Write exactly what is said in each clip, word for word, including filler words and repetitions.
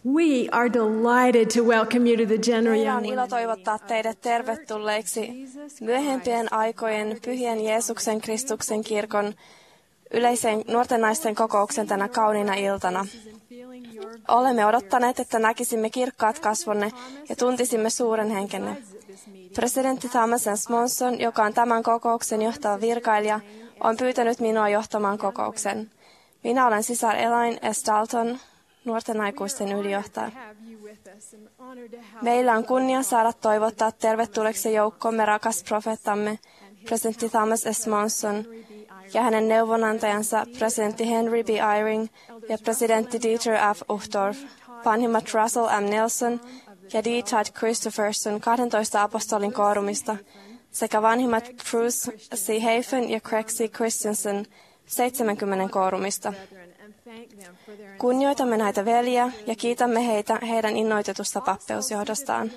We are delighted to welcome you to the January Meillä on Young ilo Women toivottaa teidät tervetulleiksi myöhempien aikojen Pyhien Jeesuksen Kristuksen kirkon yleisen nuorten naisten kokouksen tänä kauniina iltana. Olemme odottaneet, että näkisimme kirkkaat kasvonne ja tuntisimme suuren henkenne. Presidentti Thomas S. Monson, joka on tämän kokouksen johtava virkailija, on pyytänyt minua johtamaan kokouksen. Minä olen sisar Elaine S. Dalton, nuorten aikuisten ylijohtaja. Meillä on kunnia saada toivottaa tervetulleeksi joukkomme rakas profeettamme, presidentti Thomas S. Monson, ja hänen neuvonantajansa presidentti Henry B. Eyring ja presidentti Dieter F. Uchtdorf, vanhimmat Russell M. Nelson ja D. Todd Christopherson kahdentoista apostolin koorumista, sekä vanhimmat Bruce C. Hafen ja Craig C. Christensen seitsemänkymmentä koorumista. Kunnioitamme näitä veljiä ja kiitämme heitä heidän innoitetusta pappeusjohdostaan.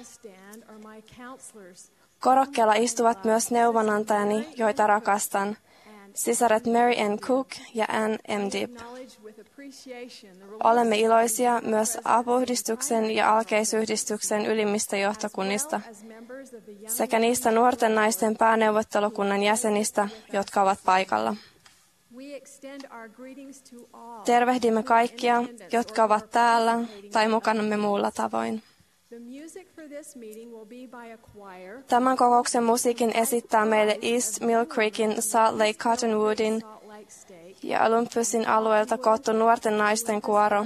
Korokkeella istuvat myös neuvonantajani, joita rakastan, sisaret Mary N. Cook ja Ann M. Dibb. Olemme iloisia myös apuhdistuksen ja alkeisyhdistyksen ylimmistä johtokunnista sekä niistä nuorten naisten pääneuvottelukunnan jäsenistä, jotka ovat paikalla. Tervehdimme kaikkia, jotka ovat täällä tai mukanamme muulla tavoin. Tämän kokouksen musiikin esittää meille East Mill Creekin, Salt Lake Cottonwoodin ja Olympusin alueelta koottu nuorten naisten kuoro.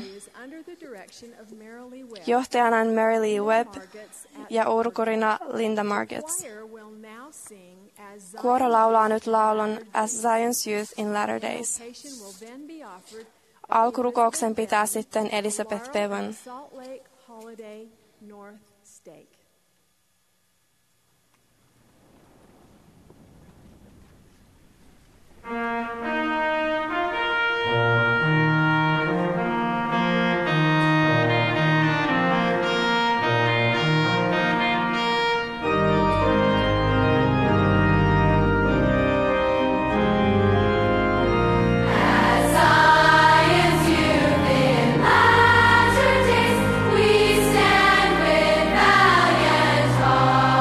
Johtajana on Mary Lee Webb ja urkurina Linda Margetts. Kuoro laulaa nyt laulun As Zion's Youth in Latter Days. Alkurukouksen pitää sitten Elizabeth Bevan.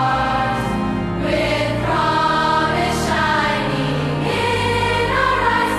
With promise shining in our eyes.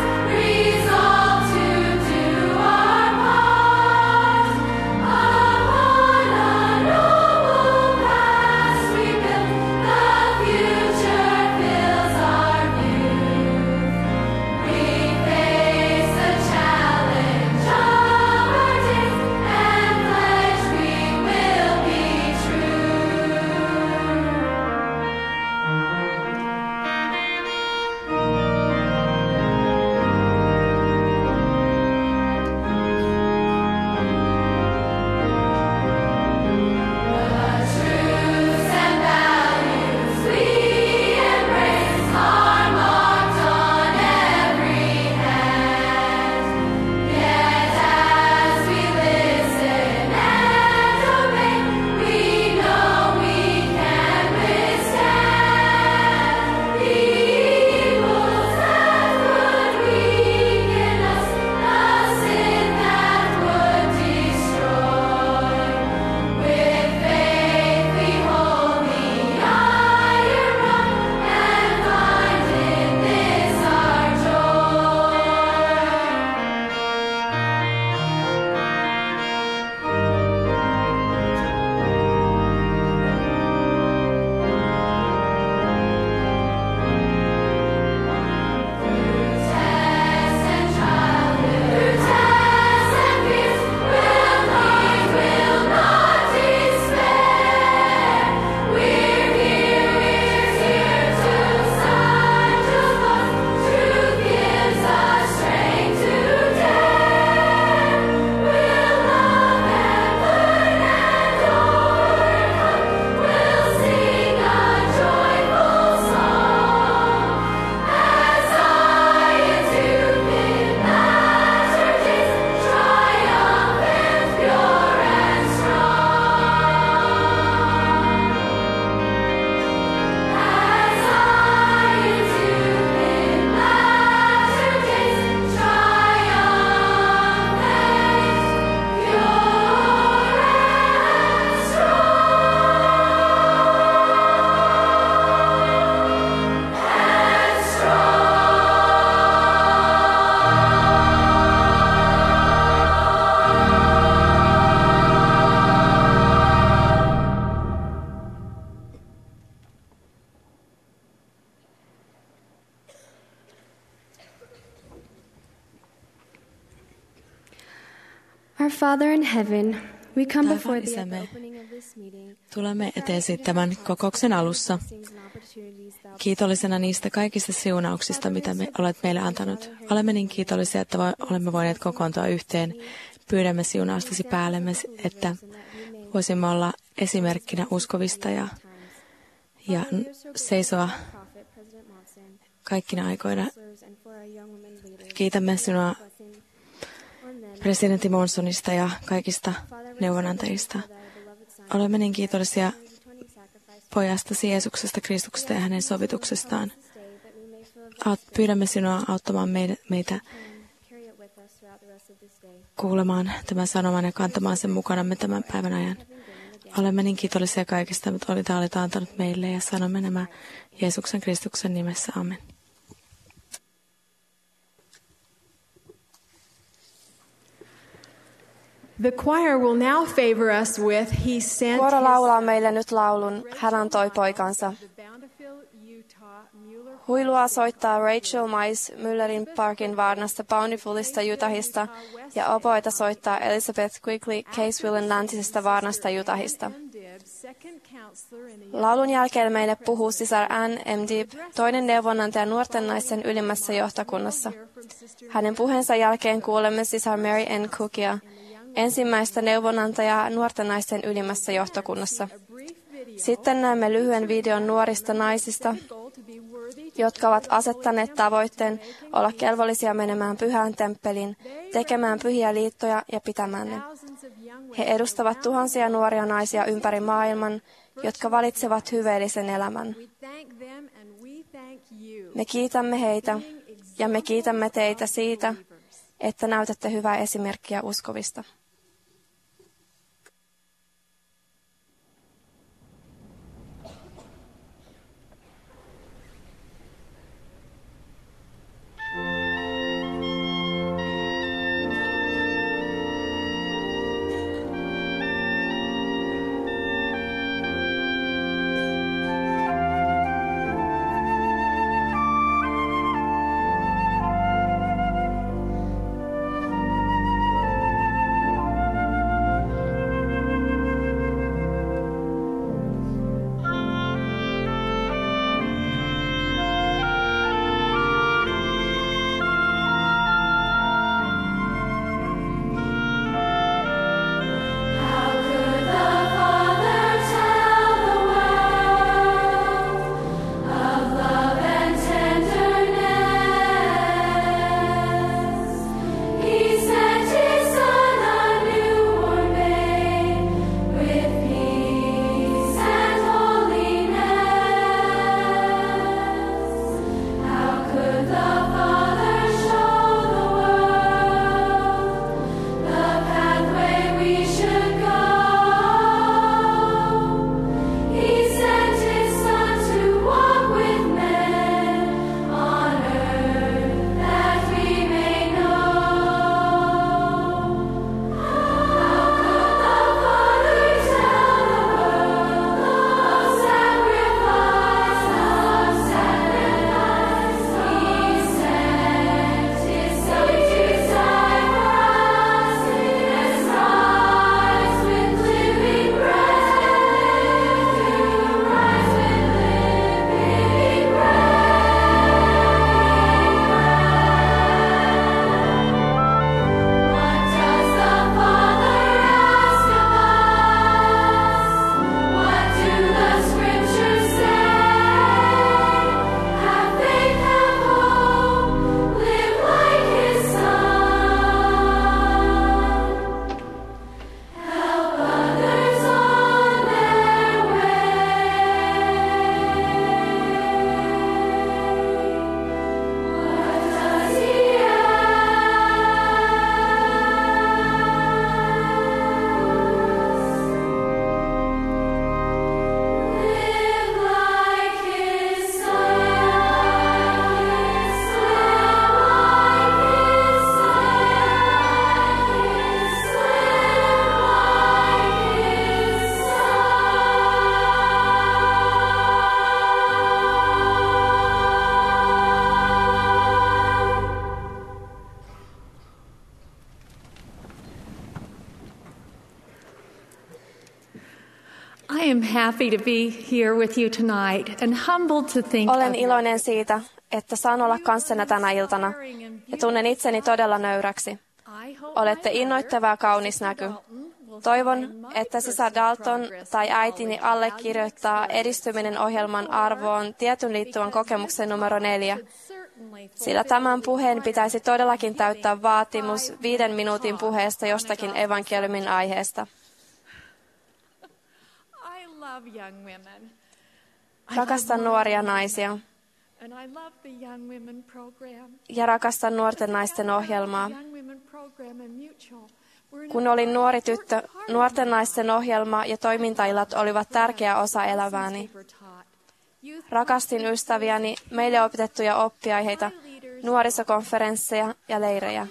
Our Father in heaven, we come before thee at Isämme, the opening of this meeting. tulemme eteesi tämän kokouksen alussa kiitollisena niistä kaikista siunauksista, mitä me olet meille antanut. Olemme niin kiitollisia, että vo- olemme voineet kokoontua yhteen. Pyydämme siunaustasi päällemme, että voisimme olla esimerkkinä uskovista ja, ja seisoa kaikkina aikoina. Kiitämme sinua presidentti Monsonista ja kaikista neuvonantajista. Olemme niin kiitollisia pojastasi Jeesuksesta Kristuksesta ja hänen sovituksestaan. Pyydämme sinua auttamaan meitä kuulemaan tämän sanoman ja kantamaan sen mukanamme tämän päivän ajan. Olemme niin kiitollisia kaikista, mitä olit olet antanut meille ja sanomme nämä Jeesuksen Kristuksen nimessä. Amen. The choir will now favor us with He Sent Kuoro His laulaa meille nyt laulun Hän antoi poikansa. Huilua soittaa Rachel Mais Müllerin Parkin Varnasta Bountifulista Utahista ja oboita soittaa Elizabeth Quigley Casevillein läntisestä Varnasta Utahista. Laulun jälkeen meille puhuu sisar Ann M. Dibb, toinen neuvonantaja nuorten naisten ylimmässä johtokunnassa. Hänen puheensa jälkeen kuulemme sisar Mary N. Cookia, ensimmäistä neuvonantajaa nuorten naisten ylimmässä johtokunnassa. Sitten näemme lyhyen videon nuorista naisista, jotka ovat asettaneet tavoitteen olla kelvollisia menemään pyhään temppeliin, tekemään pyhiä liittoja ja pitämään ne. He edustavat tuhansia nuoria naisia ympäri maailman, jotka valitsevat hyveellisen elämän. Me kiitämme heitä ja me kiitämme teitä siitä, että näytätte hyvää esimerkkiä uskovista. Thank I am happy to be here with you tonight and humbled to think Olen of iloinen siitä, että saan olla kanssanne tänä iltana ja tunnen itseni todella nöyräksi. Olette innoittava ja kaunis näky. Toivon, että sisar Dalton tai äitini allekirjoittaa edistyminen ohjelman arvoon tietyn liittyvän kokemuksen numero neljä, sillä tämän puheen pitäisi todellakin täyttää vaatimus viiden minuutin puheesta jostakin evankeliumin aiheesta. Rakastan nuoria naisia ja rakastan nuorten naisten ohjelmaa. Kun olin nuori tyttö, nuorten naisten ohjelma ja toimintaillat olivat tärkeä osa elämääni. Rakastin ystäviäni, meille opetettuja oppiaiheita, nuorisokonferensseja ja leirejä.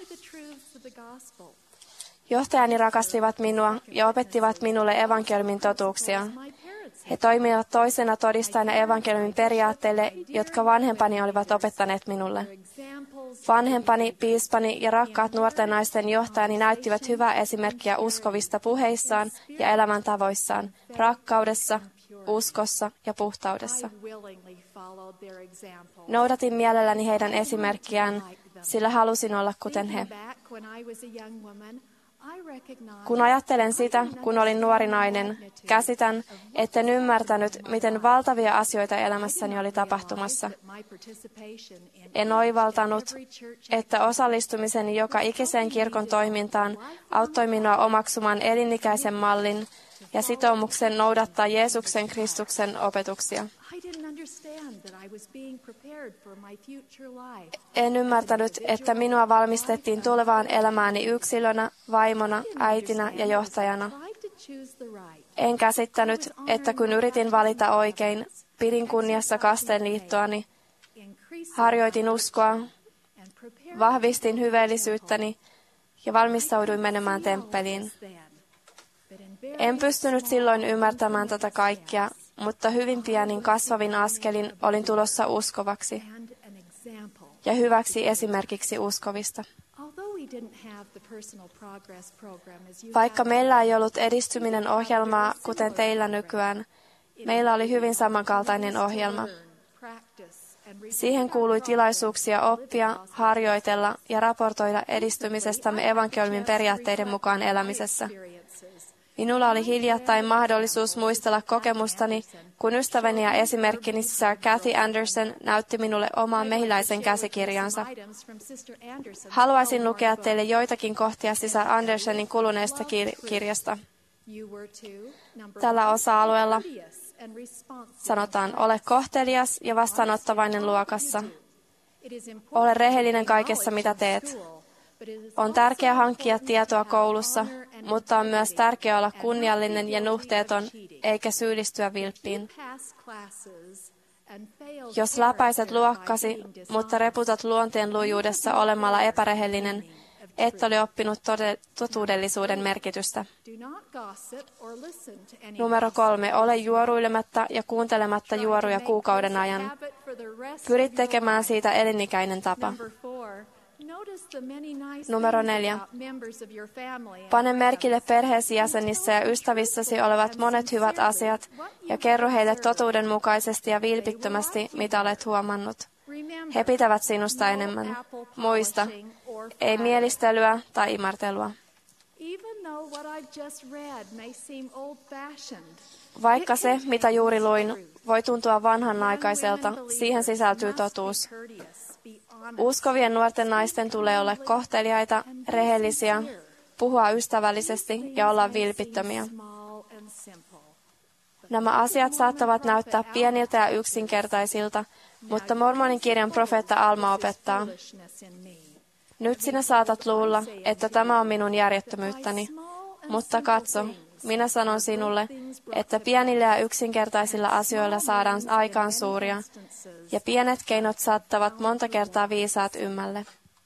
Johtajani rakastivat minua ja opettivat minulle evankeliumin totuuksia. He toimivat toisena todistajana evankeliumin periaatteille, jotka vanhempani olivat opettaneet minulle. Vanhempani, piispani ja rakkaat nuorten naisten johtajani näyttivät hyvää esimerkkiä uskovista puheissaan ja elämäntavoissaan, rakkaudessa, uskossa ja puhtaudessa. Noudatin mielelläni heidän esimerkkiään, sillä halusin olla kuten he. Kun ajattelen sitä, kun olin nuori nainen, käsitän, etten ymmärtänyt, miten valtavia asioita elämässäni oli tapahtumassa. En oivaltanut, että osallistumiseni joka ikiseen kirkon toimintaan auttoi minua omaksumaan elinikäisen mallin ja sitoumuksen noudattaa Jeesuksen Kristuksen opetuksia. En ymmärtänyt, että minua valmistettiin tulevaan elämääni yksilönä, vaimona, äitinä ja johtajana. En käsittänyt, että kun yritin valita oikein, pidin kunniassa kasteen liittoani, harjoitin uskoa, vahvistin hyveellisyyttäni ja valmistauduin menemään temppeliin. En pystynyt silloin ymmärtämään tätä kaikkea, mutta hyvin pienin kasvavin askelin olin tulossa uskovaksi ja hyväksi esimerkiksi uskovista. Vaikka meillä ei ollut edistyminen ohjelmaa, kuten teillä nykyään, meillä oli hyvin samankaltainen ohjelma. Siihen kuului tilaisuuksia oppia, harjoitella ja raportoida edistymisestämme evankeliumin periaatteiden mukaan elämisessä. Minulla oli hiljattain mahdollisuus muistella kokemustani, kun ystäväni ja esimerkkini sisar Kathy Anderson näytti minulle oman mehiläisen käsikirjansa. Haluaisin lukea teille joitakin kohtia sisar Andersonin kuluneesta kir- kirjasta. Tällä osa-alueella sanotaan, ole kohtelias ja vastaanottavainen luokassa. Ole rehellinen kaikessa, mitä teet. On tärkeää hankkia tietoa koulussa, mutta on myös tärkeää olla kunniallinen ja nuhteeton, eikä syyllistyä vilppiin. Jos läpäiset luokkasi, mutta reputat luonteen lujuudessa olemalla epärehellinen, et ole oppinut totuudellisuuden merkitystä. Numero kolme. Ole juoruilematta ja kuuntelematta juoruja kuukauden ajan. Pyri tekemään siitä elinikäinen tapa. Numero neljä. Pane merkille perheesi jäsenissä ja ystävissäsi olevat monet hyvät asiat ja kerro heille totuudenmukaisesti ja vilpittömästi, mitä olet huomannut. He pitävät sinusta enemmän. Muista, ei mielistelyä tai imartelua. Vaikka se, mitä juuri luin, voi tuntua vanhanaikaiselta, siihen sisältyy totuus. Uskovien nuorten naisten tulee olla kohteliaita, rehellisiä, puhua ystävällisesti ja olla vilpittömiä. Nämä asiat saattavat näyttää pieniltä ja yksinkertaisilta, mutta Mormonin kirjan profeetta Alma opettaa. Nyt sinä saatat luulla, että tämä on minun järjettömyyttäni, mutta katso, minä sanon sinulle, että pienillä ja yksinkertaisilla asioilla saadaan aikaan suuria, ja pienet keinot saattavat monta kertaa viisaat ymmälle.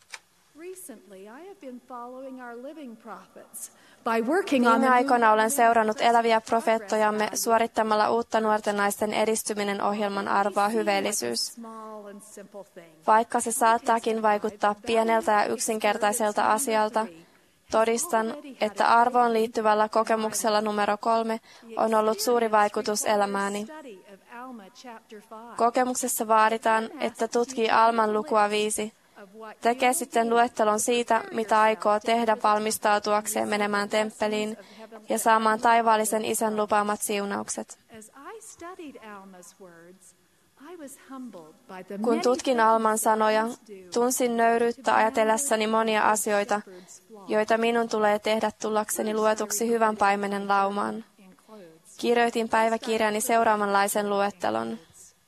Viime aikoina olen seurannut eläviä profeettojamme suorittamalla uutta nuorten naisten edistyminen ohjelman arvoa hyveellisyys. Vaikka se saattaakin vaikuttaa pieneltä ja yksinkertaiselta asialta, todistan, että arvoon liittyvällä kokemuksella numero kolme on ollut suuri vaikutus elämääni. Kokemuksessa vaaditaan, että tutkii Alman lukua viisi. Tekee sitten luettelon siitä, mitä aikoo tehdä valmistautuakseen menemään temppeliin ja saamaan taivaallisen Isän lupaamat siunaukset. Kun tutkin Alman sanoja, tunsin nöyryyttä ajatellessani monia asioita, joita minun tulee tehdä tullakseni luetuksi hyvän paimenen laumaan. Kirjoitin päiväkirjani seuraavanlaisen luettelon.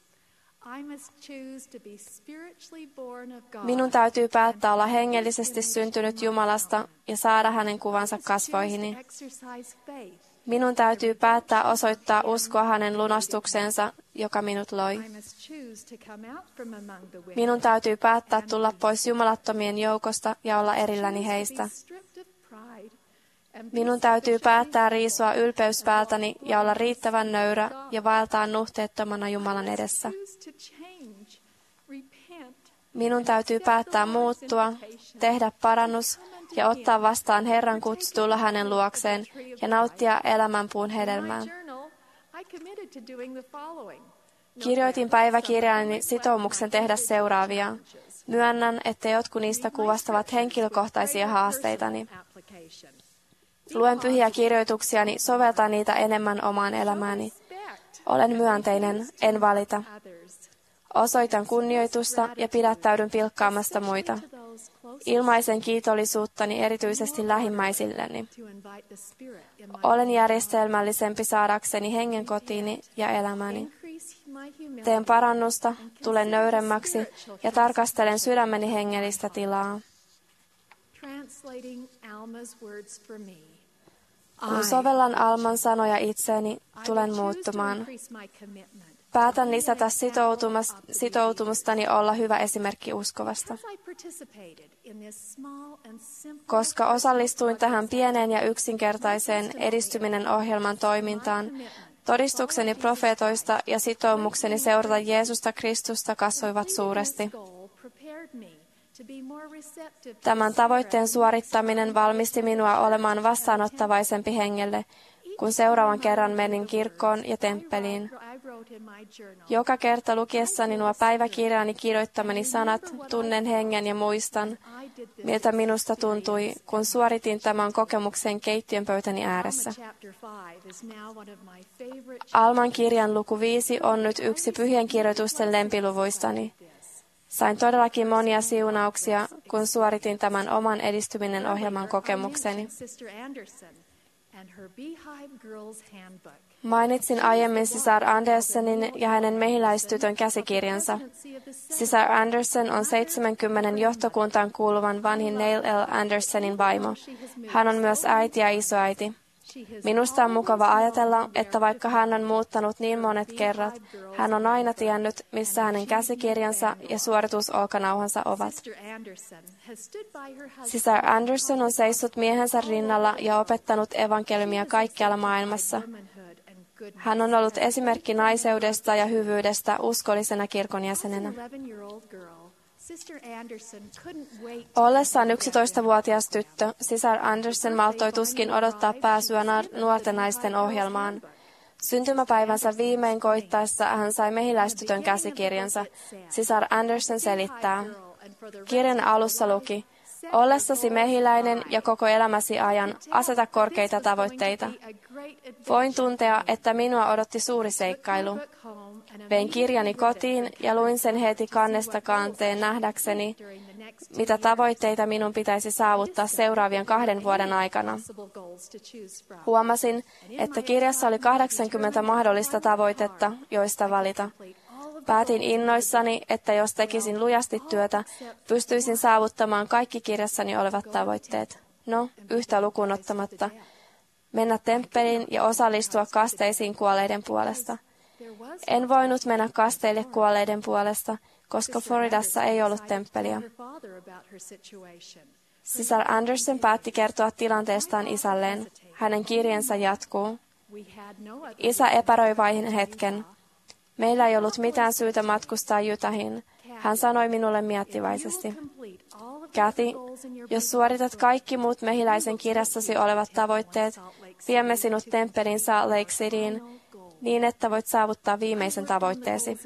Minun täytyy päättää olla hengellisesti syntynyt Jumalasta ja saada hänen kuvansa kasvoihini. Minun täytyy päättää osoittaa uskoa hänen lunastuksensa, joka minut loi. Minun täytyy päättää tulla pois jumalattomien joukosta ja olla erilläni heistä. Minun täytyy päättää riisua ylpeys päältäni ja olla riittävän nöyrä ja vaeltaa nuhteettomana Jumalan edessä. Minun täytyy päättää muuttua, tehdä parannus ja ottaa vastaan Herran kutsu tulla hänen luokseen ja nauttia elämänpuun hedelmää. Kirjoitin päiväkirjaani sitoumuksen tehdä seuraavia. Myönnän, että jotkut niistä kuvastavat henkilökohtaisia haasteitani. Luen pyhiä kirjoituksiani, soveltan niitä enemmän omaan elämääni. Olen myönteinen, en valita. Osoitan kunnioitusta ja pidättäydyn pilkkaamasta muita. Ilmaisen kiitollisuuttani erityisesti lähimmäisilleni. Olen järjestelmällisempi saadakseni hengen kotiini ja elämäni. Teen parannusta, tulen nöyremmäksi ja tarkastelen sydämeni hengellistä tilaa. Kun sovellan Alman sanoja itseeni, tulen muuttumaan. Päätän lisätä sitoutumustani olla hyvä esimerkki uskovasta. Koska osallistuin tähän pieneen ja yksinkertaiseen edistyminen ohjelman toimintaan, todistukseni profeetoista ja sitoumukseni seurata Jeesusta Kristusta kasvoivat suuresti. Tämän tavoitteen suorittaminen valmisti minua olemaan vastaanottavaisempi hengelle, kun seuraavan kerran menin kirkkoon ja temppeliin. Joka kerta lukiessani nuo päiväkirjaani kirjoittamani sanat, tunnen hengen ja muistan, miltä minusta tuntui, kun suoritin tämän kokemuksen keittiönpöytäni ääressä. Alman kirjan luku viisi on nyt yksi pyhien kirjoitusten lempiluvuistani. Sain todellakin monia siunauksia, kun suoritin tämän oman edistyminen ohjelman kokemukseni. Mainitsin aiemmin sisar Andersonin ja hänen mehiläistytön käsikirjansa. Sisar Anderson on seitsemänkymmenen johtokuntaan kuuluvan vanhin Neil L. Andersonin vaimo. Hän on myös äiti ja isoäiti. Minusta on mukava ajatella, että vaikka hän on muuttanut niin monet kerrat, hän on aina tiennyt, missä hänen käsikirjansa ja suoritusolkanauhansa ovat. Sisar Anderson on seissut miehensä rinnalla ja opettanut evankeliumia kaikkialla maailmassa. Hän on ollut esimerkki naiseudesta ja hyvyydestä uskollisena kirkon jäsenenä. Ollessaan yksitoistavuotias tyttö, sisar Anderson malttoi tuskin odottaa pääsyä nuorten naisten ohjelmaan. Syntymäpäivänsä viimein koittaessa hän sai mehiläistytön käsikirjansa. Sisar Anderson selittää. Kirjan alussa luki, ollessasi mehiläinen ja koko elämäsi ajan, aseta korkeita tavoitteita. Voin tuntea, että minua odotti suuri seikkailu. Vein kirjani kotiin ja luin sen heti kannesta kanteen nähdäkseni, mitä tavoitteita minun pitäisi saavuttaa seuraavien kahden vuoden aikana. Huomasin, että kirjassa oli kahdeksankymmentä mahdollista tavoitetta, joista valita. Päätin innoissani, että jos tekisin lujasti työtä, pystyisin saavuttamaan kaikki kirjassani olevat tavoitteet. No, yhtä lukuun ottamatta. Mennä temppeliin ja osallistua kasteisiin kuolleiden puolesta. En voinut mennä kasteille kuolleiden puolesta, koska Floridassa ei ollut temppeliä. Sisar Anderson päätti kertoa tilanteestaan isälleen. Hänen kirjansa jatkuu. Isä epäröi vain hetken. Meillä ei ollut mitään syytä matkustaa Utahiin. Hän sanoi minulle miettiväisesti. Kathy, jos suoritat kaikki muut Mehiläisen kirjassasi olevat tavoitteet, viemme sinut temppelin Salt Lake Cityin, niin että voit saavuttaa viimeisen tavoitteesi.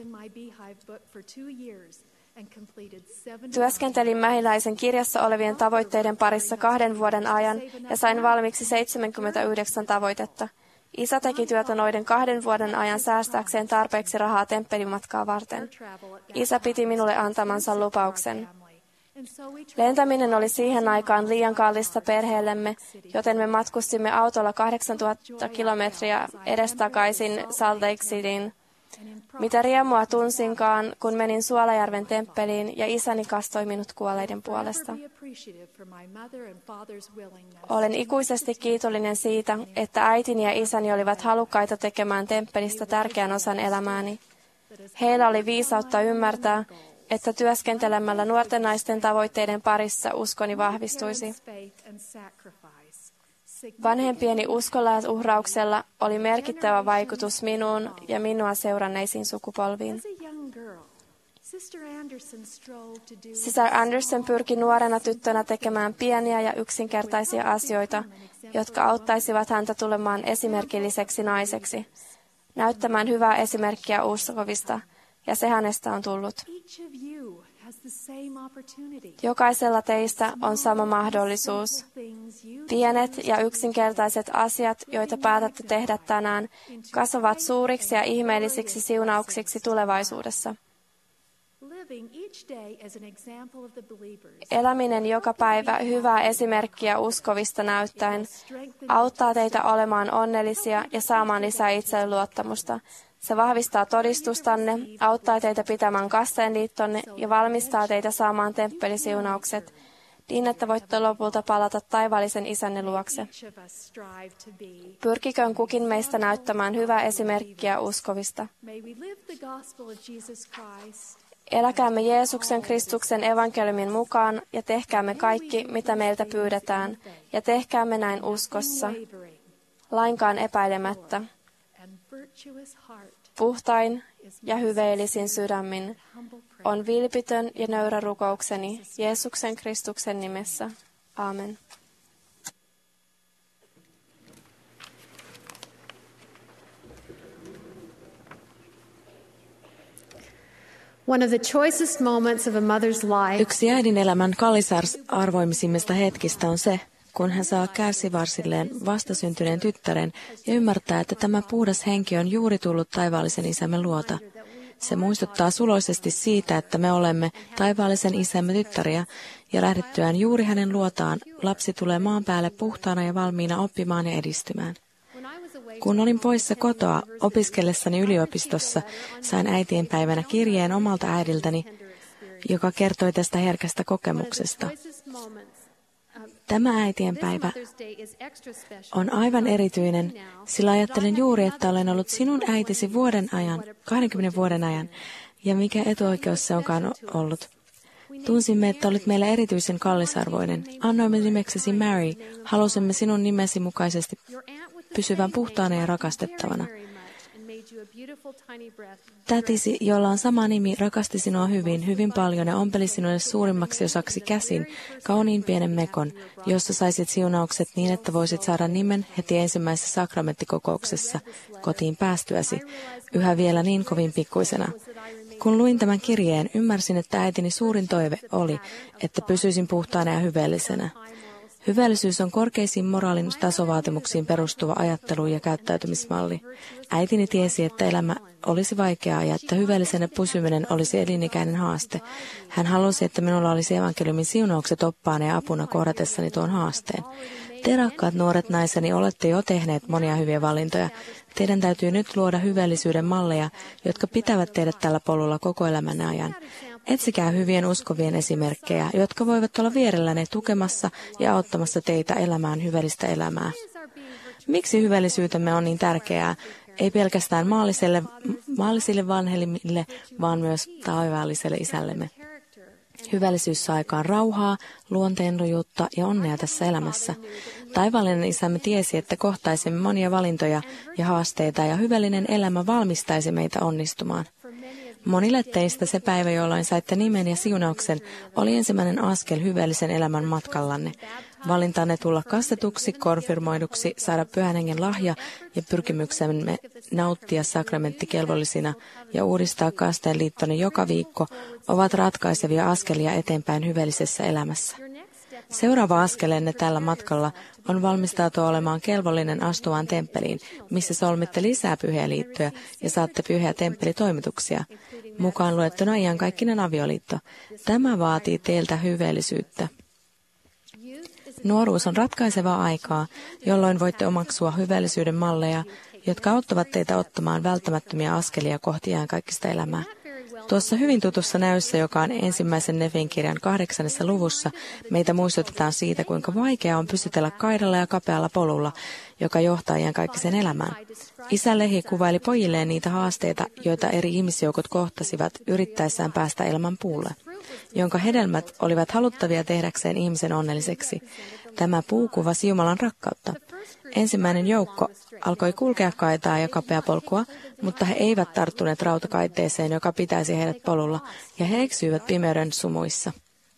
Työskentelin Mehiläisen kirjassa olevien tavoitteiden parissa kahden vuoden ajan ja sain valmiiksi seitsemänkymmentäyhdeksän tavoitetta. Isä teki työtä noiden kahden vuoden ajan säästääkseen tarpeeksi rahaa temppelimatkaa varten. Isä piti minulle antamansa lupauksen. Lentäminen oli siihen aikaan liian kallista perheellemme, joten me matkustimme autolla kahdeksantuhatta kilometriä edestakaisin Salt Lake Cityin. Mitä riemua tunsinkaan, kun menin Suolajärven temppeliin ja isäni kastoi minut kuolleiden puolesta. Olen ikuisesti kiitollinen siitä, että äitini ja isäni olivat halukkaita tekemään temppelistä tärkeän osan elämääni. Heillä oli viisautta ymmärtää, että työskentelemällä nuorten naisten tavoitteiden parissa uskoni vahvistuisi. Vanhempieni uskolla ja uhrauksella oli merkittävä vaikutus minuun ja minua seuranneisiin sukupolviin. Sisar Anderson pyrki nuorena tyttönä tekemään pieniä ja yksinkertaisia asioita, jotka auttaisivat häntä tulemaan esimerkilliseksi naiseksi, näyttämään hyvää esimerkkiä uskovista, ja se hänestä on tullut. Jokaisella teistä on sama mahdollisuus. Pienet ja yksinkertaiset asiat, joita päätätte tehdä tänään, kasvavat suuriksi ja ihmeellisiksi siunauksiksi tulevaisuudessa. Eläminen joka päivä hyvää esimerkkiä uskovista näyttäen auttaa teitä olemaan onnellisia ja saamaan lisää itseluottamusta. Se vahvistaa todistustanne, auttaa teitä pitämään kasteenliittonne ja valmistaa teitä saamaan temppelisiunaukset, niin että voitte lopulta palata taivaallisen isänne luokse. Pyrkiköön kukin meistä näyttämään hyvää esimerkkiä uskovista. Eläkäämme Jeesuksen Kristuksen evankeliumin mukaan ja tehkäämme kaikki, mitä meiltä pyydetään, ja tehkäämme näin uskossa, lainkaan epäilemättä. Puhtain ja hyveellisin sydämin on vilpitön ja nöyrä rukoukseni Jeesuksen Kristuksen nimessä. Aamen. One of the choicest moments of a mother's life Yksi äidin elämän kallisarvoimisimmista hetkistä on se, kun hän saa kärsivarsilleen vastasyntyneen tyttären ja ymmärtää, että tämä puhdas henki on juuri tullut taivaallisen isämme luota. Se muistuttaa suloisesti siitä, että me olemme taivaallisen isämme tyttäriä, ja lähdettyään juuri hänen luotaan, lapsi tulee maan päälle puhtaana ja valmiina oppimaan ja edistymään. Kun olin poissa kotoa opiskellessani yliopistossa, sain äitienpäivänä kirjeen omalta äidiltäni, joka kertoi tästä herkästä kokemuksesta. Tämä äitienpäivä on aivan erityinen, sillä ajattelen juuri, että olen ollut sinun äitisi vuoden ajan, kahdenkymmenen vuoden ajan, ja mikä etuoikeus se onkaan ollut. Tunsimme, että olit meille erityisen kallisarvoinen. Annoimme nimeksesi Mary, halusimme sinun nimesi mukaisesti pysyvän puhtaana ja rakastettavana. Tätisi, jolla on sama nimi, rakasti sinua hyvin, hyvin paljon ja ompeli sinulle suurimmaksi osaksi käsin kauniin pienen mekon, jossa saisit siunaukset niin, että voisit saada nimen heti ensimmäisessä sakramenttikokouksessa kotiin päästyäsi, yhä vielä niin kovin pikkuisena. Kun luin tämän kirjeen, ymmärsin, että äitini suurin toive oli, että pysyisin puhtaana ja hyveellisenä. Hyvällisyys on korkeisiin moraalin tasovaatimuksiin perustuva ajattelu ja käyttäytymismalli. Äitini tiesi, että elämä olisi vaikeaa ja että hyvällisenä pysyminen olisi elinikäinen haaste. Hän halusi, että minulla olisi evankeliumin siunaukset oppaana ja apuna kohdatessani tuon haasteen. Te, rakkaat nuoret naiseni, olette jo tehneet monia hyviä valintoja. Teidän täytyy nyt luoda hyvällisyyden malleja, jotka pitävät teidät tällä polulla koko elämänne ajan. Etsikää hyvien uskovien esimerkkejä, jotka voivat olla vierellänne tukemassa ja auttamassa teitä elämään hyvällistä elämää. Miksi hyvällisyytemme on niin tärkeää? Ei pelkästään maalliselle, maallisille vanhemmille, vaan myös taivaalliselle isällemme. Hyvällisyys saa aikaan rauhaa, luonteenlujuutta ja onnea tässä elämässä. Taivaallinen isämme tiesi, että kohtaisimme monia valintoja ja haasteita, ja hyvällinen elämä valmistaisi meitä onnistumaan. Monille teistä se päivä, jolloin saitte nimen ja siunauksen, oli ensimmäinen askel hyveellisen elämän matkallanne. Valintanne tulla kastetuksi, konfirmoiduksi, saada Pyhän Hengen lahja ja pyrkimyksemme nauttia sakramenttikelvollisina ja uudistaa kasteen liittonne joka viikko ovat ratkaisevia askelia eteenpäin hyveellisessä elämässä. Seuraava askelenne tällä matkalla on valmistautua olemaan kelvollinen astumaan temppeliin, missä solmitte lisää pyhiä liittoja ja saatte pyhiä temppelitoimituksia, mukaan luettuna iankaikkinen avioliitto. Tämä vaatii teiltä hyveellisyyttä. Nuoruus on ratkaisevaa aikaa, jolloin voitte omaksua hyveellisyyden malleja, jotka auttavat teitä ottamaan välttämättömiä askelia kohti iankaikkista elämää. Tuossa hyvin tutussa näyssä, joka on ensimmäisen Nefin kirjan kahdeksannessa luvussa, meitä muistutetaan siitä, kuinka vaikeaa on pysytellä kaidalla ja kapealla polulla, joka johtaa iankaikkiseen elämään. Isä Lehi kuvaili pojilleen niitä haasteita, joita eri ihmisjoukot kohtasivat yrittäessään päästä elämän puulle, jonka hedelmät olivat haluttavia tehdäkseen ihmisen onnelliseksi. Tämä puu kuvasi Jumalan rakkautta. Ensimmäinen joukko alkoi kulkea kaitaa ja kapea polkua, mutta he eivät tarttuneet rautakaiteeseen, joka pitäisi heidät polulla, ja he eksyivät pimeyden sumuissa.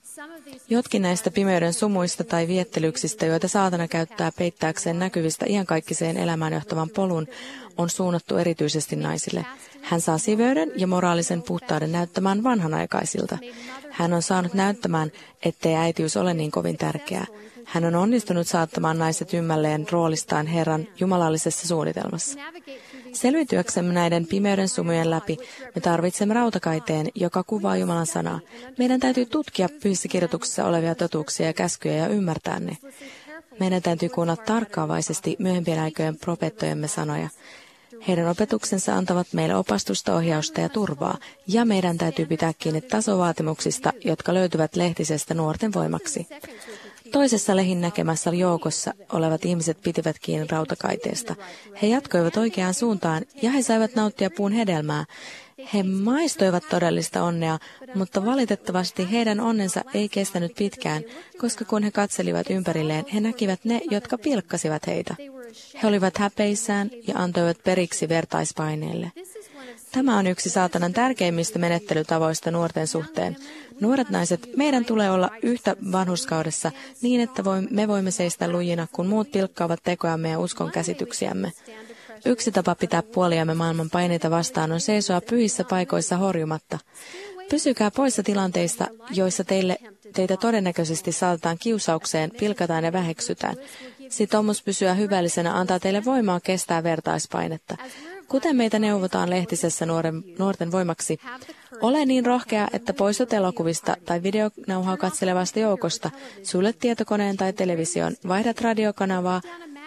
Jotkin näistä pimeyden sumuista tai viettelyksistä, joita saatana käyttää peittääkseen näkyvistä iankaikkiseen elämään johtavan polun, on suunnattu erityisesti naisille. Hän saa siveyden ja moraalisen puhtauden näyttämään vanhanaikaisilta. Hän on saanut näyttämään, ettei äitiys ole niin kovin tärkeää. Hän on onnistunut saattamaan naiset ymmälleen roolistaan Herran jumalallisessa suunnitelmassa. Selvityäksemme näiden pimeyden sumujen läpi me tarvitsemme rautakaiteen, joka kuvaa Jumalan sanaa. Meidän täytyy tutkia pyhissä kirjoituksissa olevia totuuksia ja käskyjä ja ymmärtää ne. Meidän täytyy kuunnella tarkkaavaisesti myöhempien aikojen profeettojemme sanoja. Heidän opetuksensa antavat meille opastusta, ohjausta ja turvaa, ja meidän täytyy pitää kiinni tasovaatimuksista, jotka löytyvät lehtisestä nuorten voimaksi. Toisessa Lehin näkemässä joukossa olevat ihmiset pitivät kiinni rautakaiteesta. He jatkoivat oikeaan suuntaan ja he saivat nauttia puun hedelmää. He maistoivat todellista onnea, mutta valitettavasti heidän onnensa ei kestänyt pitkään, koska kun he katselivat ympärilleen, he näkivät ne, jotka pilkkasivat heitä. He olivat häpeissään ja antoivat periksi vertaispaineelle. Tämä on yksi saatanan tärkeimmistä menettelytavoista nuorten suhteen. Nuoret naiset, meidän tulee olla yhtä vanhurskaudessa niin, että me voimme seistä lujina, kun muut pilkkaavat tekojamme ja uskon käsityksiämme. Yksi tapa pitää puoliamme maailman paineita vastaan on seisoa pyhissä paikoissa horjumatta. Pysykää poissa tilanteista, joissa teille, teitä todennäköisesti saatetaan kiusaukseen, pilkataan ja väheksytään. Sitoumus pysyä hyvällisenä antaa teille voimaa kestää vertaispainetta. Kuten meitä neuvotaan lehtisessä nuoren, nuorten voimaksi, ole niin rohkea, että poistut elokuvista tai videonauhaa katselevasta joukosta, suljet tietokoneen tai television, vaihdat radiokanavaa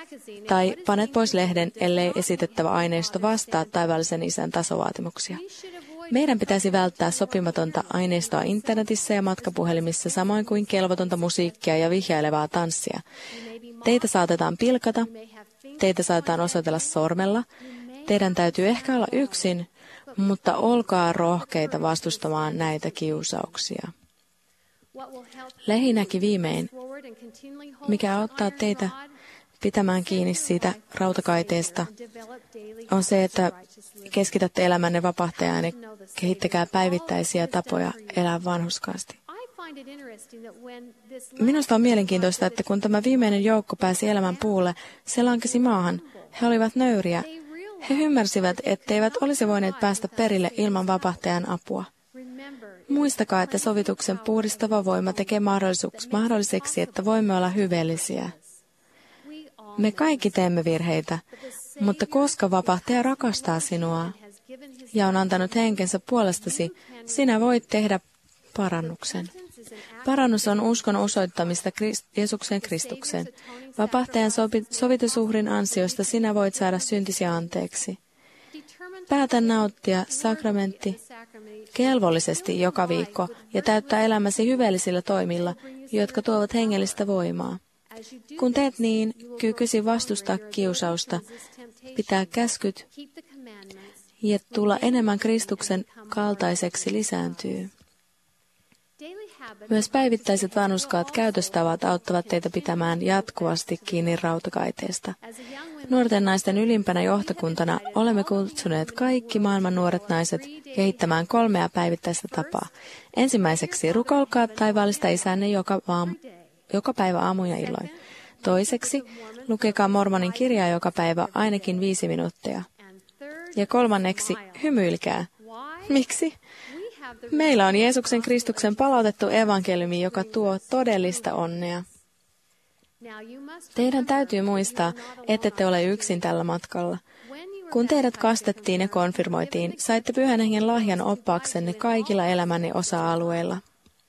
tai panet pois lehden, ellei esitettävä aineisto vastaa taivaallisen isän tasovaatimuksia. Meidän pitäisi välttää sopimatonta aineistoa internetissä ja matkapuhelimissa, samoin kuin kelvotonta musiikkia ja vihjailevaa tanssia. Teitä saatetaan pilkata, teitä saatetaan osoitella sormella, teidän täytyy ehkä olla yksin, mutta olkaa rohkeita vastustamaan näitä kiusauksia. Lehi näki viimein, mikä auttaa teitä pitämään kiinni siitä rautakaiteesta, on se, että keskitätte elämänne vapahtajaan ja kehittäkää päivittäisiä tapoja elää vanhurskaasti. Minusta on mielenkiintoista, että kun tämä viimeinen joukko pääsi elämän puulle, se lankesi maahan. He olivat nöyriä. He ymmärsivät, etteivät olisi voineet päästä perille ilman vapahtajan apua. Muistakaa, että sovituksen puhdistava voima tekee mahdolliseksi, että voimme olla hyveellisiä. Me kaikki teemme virheitä, mutta koska vapahtaja rakastaa sinua ja on antanut henkensä puolestasi, sinä voit tehdä parannuksen. Parannus on uskon osoittamista Jeesuksen Kristukseen. Vapahtajan sovitusuhrin ansiosta sinä voit saada syntisi anteeksi. Päätä nauttia sakramentti kelvollisesti joka viikko ja täyttää elämäsi hyveellisillä toimilla, jotka tuovat hengellistä voimaa. Kun teet niin, kykysi vastustaa kiusausta, pitää käskyt ja tulla enemmän Kristuksen kaltaiseksi lisääntyy. Myös päivittäiset vanhurskaat käytöstavat auttavat teitä pitämään jatkuvasti kiinni rautakaiteesta. Nuorten naisten ylimpänä johtokuntana olemme kutsuneet kaikki maailman nuoret naiset kehittämään kolmea päivittäistä tapaa. Ensimmäiseksi rukoilkaa taivaallista isänne joka, vaam, joka päivä aamu ja illoin. Toiseksi lukekaa Mormonin kirjaa joka päivä ainakin viisi minuuttia. Ja kolmanneksi hymyilkää. Miksi? Meillä on Jeesuksen Kristuksen palautettu evankeliumi, joka tuo todellista onnea. Teidän täytyy muistaa, ette te ole yksin tällä matkalla. Kun teidät kastettiin ja konfirmoitiin, saitte Pyhän Hengen lahjan oppaaksenne kaikilla elämänne osa-alueilla.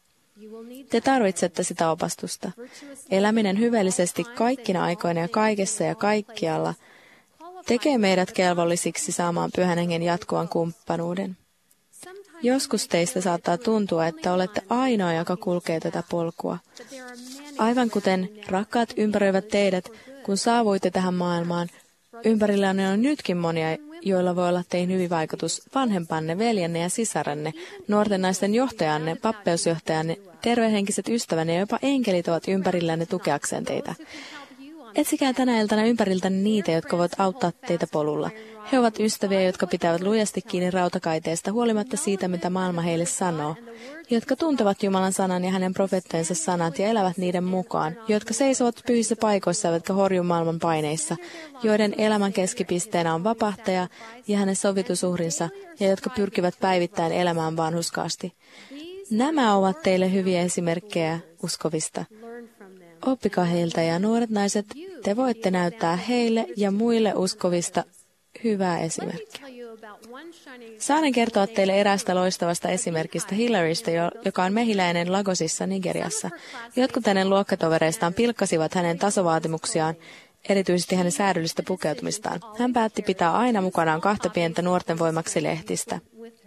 Te tarvitsette sitä opastusta. Eläminen hyvällisesti kaikkina aikoina ja kaikessa ja kaikkialla tekee meidät kelvollisiksi saamaan Pyhän Hengen jatkuvan kumppanuuden. Joskus teistä saattaa tuntua, että olette ainoa, joka kulkee tätä polkua. Aivan kuten rakkaat ympäröivät teidät, kun saavuitte tähän maailmaan, ympärillänne on nytkin monia, joilla voi olla teihin hyvin vaikutus, vanhempanne, veljenne ja sisarenne, nuorten naisten johtajanne, pappeusjohtajanne, tervehenkiset ystävänne ja jopa enkelit ovat ympärillänne tukeakseen teitä. Etsikää tänä iltana ympäriltänne niitä, jotka voivat auttaa teitä polulla. He ovat ystäviä, jotka pitävät lujasti kiinni rautakaiteesta huolimatta siitä, mitä maailma heille sanoo, jotka tuntevat Jumalan sanan ja hänen profeettojensa sanat ja elävät niiden mukaan, jotka seisovat pyhissä paikoissa eivätkä horju maailman paineissa, joiden elämän keskipisteenä on vapahtaja ja hänen sovitusuhrinsa ja jotka pyrkivät päivittäin elämään vanhurskaasti. Nämä ovat teille hyviä esimerkkejä uskovista. Oppikaa heiltä ja nuoret naiset, te voitte näyttää heille ja muille uskovista hyvää esimerkkiä. Saanen kertoa teille eräästä loistavasta esimerkistä Hillarysta, joka on mehiläinen Lagosissa Nigeriassa. Jotkut hänen luokkatovereistaan pilkkasivat hänen tasovaatimuksiaan, erityisesti hänen säädyllistä pukeutumistaan. Hän päätti pitää aina mukanaan kahta pientä nuorten voimaksi lehtistä.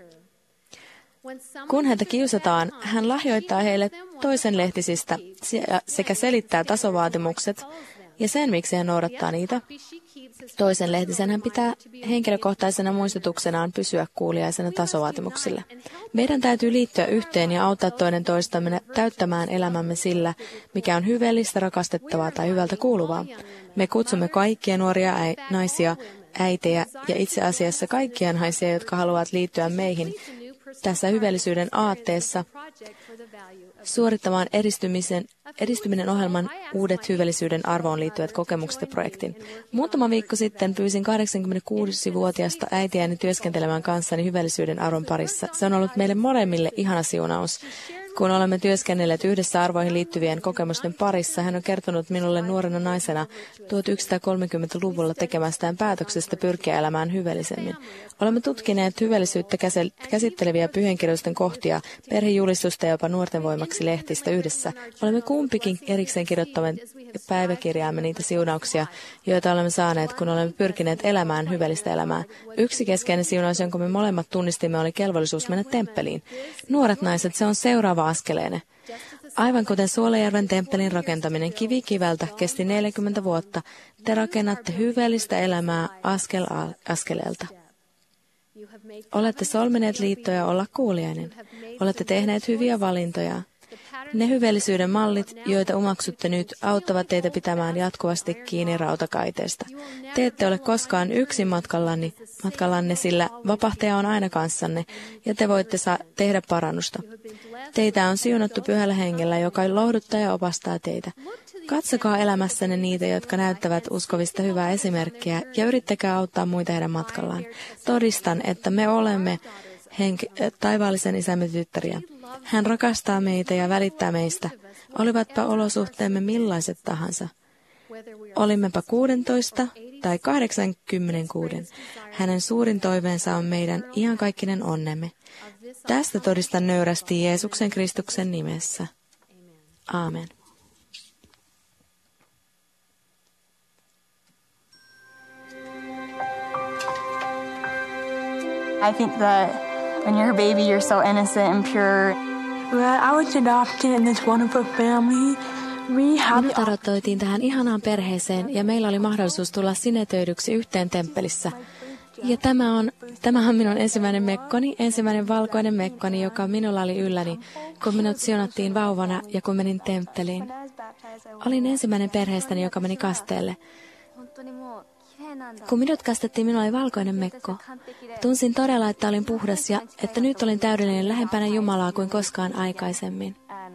Kun häntä kiusataan, hän lahjoittaa heille toisen lehtisistä sekä selittää tasovaatimukset ja sen, miksi hän noudattaa niitä. Toisen lehtisen hän pitää henkilökohtaisena muistutuksenaan pysyä kuuliaisena tasovaatimuksille. Meidän täytyy liittyä yhteen ja auttaa toinen toistamme täyttämään elämämme sillä, mikä on hyvällistä, rakastettavaa tai hyvältä kuuluvaa. Me kutsumme kaikkia nuoria äi- naisia, äitejä ja itse asiassa kaikkia naisia, jotka haluavat liittyä meihin tässä hyvällisyyden aatteessa suorittamaan edistymisen, edistyminen ohjelman uudet hyvällisyyden arvoon liittyvät kokemukset ja projektin. Muutama viikko sitten pyysin kahdeksankymmentäkuusivuotiaasta äitiäni työskentelemään kanssani hyvällisyyden arvon parissa. Se on ollut meille molemmille ihana siunaus. Kun olemme työskennelleet yhdessä arvoihin liittyvien kokemusten parissa, hän on kertonut minulle nuorena naisena tuhatyhdeksänsataakolmekymmentäluvulla tekemästään päätöksestä pyrkiä elämään hyvällisemmin. Olemme tutkineet hyvällisyyttä käsitteleviä pyhänkirjoitusten kohtia, perhejulistusta ja jopa nuorten voimaksi lehtistä yhdessä. Olemme kumpikin erikseen kirjoittaneet päiväkirjaamme niitä siunauksia, joita olemme saaneet, kun olemme pyrkineet elämään hyvällistä elämää. Yksi keskeinen siunaus, jonka me molemmat tunnistimme, oli kelvollisuus mennä temppeliin. Nuoret naiset, se on seuraava askeleenne. Aivan kuten Suolajärven temppelin rakentaminen kivi kiveltä kesti neljäkymmentä vuotta, te rakennatte hyvällistä elämää askel askeleelta. Olette solmineet liittoja olla kuuliainen. Olette tehneet hyviä valintoja. Ne hyvällisyyden mallit, joita omaksutte nyt, auttavat teitä pitämään jatkuvasti kiinni rautakaiteesta. Te ette ole koskaan yksin matkallanne, matkallanne, sillä vapahtaja on aina kanssanne, ja te voitte saa tehdä parannusta. Teitä on siunattu Pyhällä Hengellä, joka lohduttaa ja opastaa teitä. Katsokaa elämässänne niitä, jotka näyttävät uskovista hyvää esimerkkiä, ja yrittäkää auttaa muita heidän matkallaan. Todistan, että me olemme henk- taivaallisen isämme tyttäriä. Hän rakastaa meitä ja välittää meistä, olivatpa olosuhteemme millaiset tahansa. Olimmepa kuudentoista tai kahdeksankymmentäkuuden. Hänen suurin toiveensa on meidän iankaikkinen onnemme. Tästä todistan nöyrästi Jeesuksen Kristuksen nimessä. Aamen. I think that when you're a baby, you're so innocent and pure. Well, I was adopted in this wonderful family. We had Minut adoptoitiin tähän ihanaan perheeseen ja meillä oli mahdollisuus tulla sinetöidyksi yhteen temppelissä. Ja tämä on, tämä on minun ensimmäinen mekkoni, ensimmäinen valkoinen mekkoni, joka minulla oli ylläni, kun minut siunattiin vauvana ja kun menin temppeliin. Olin ensimmäinen perheestäni, joka meni kasteelle. Kun minut kastettiin, minulla oli valkoinen mekko. Tunsin todella, että olin puhdas ja että nyt olin täydellinen lähempänä Jumalaa kuin koskaan aikaisemmin.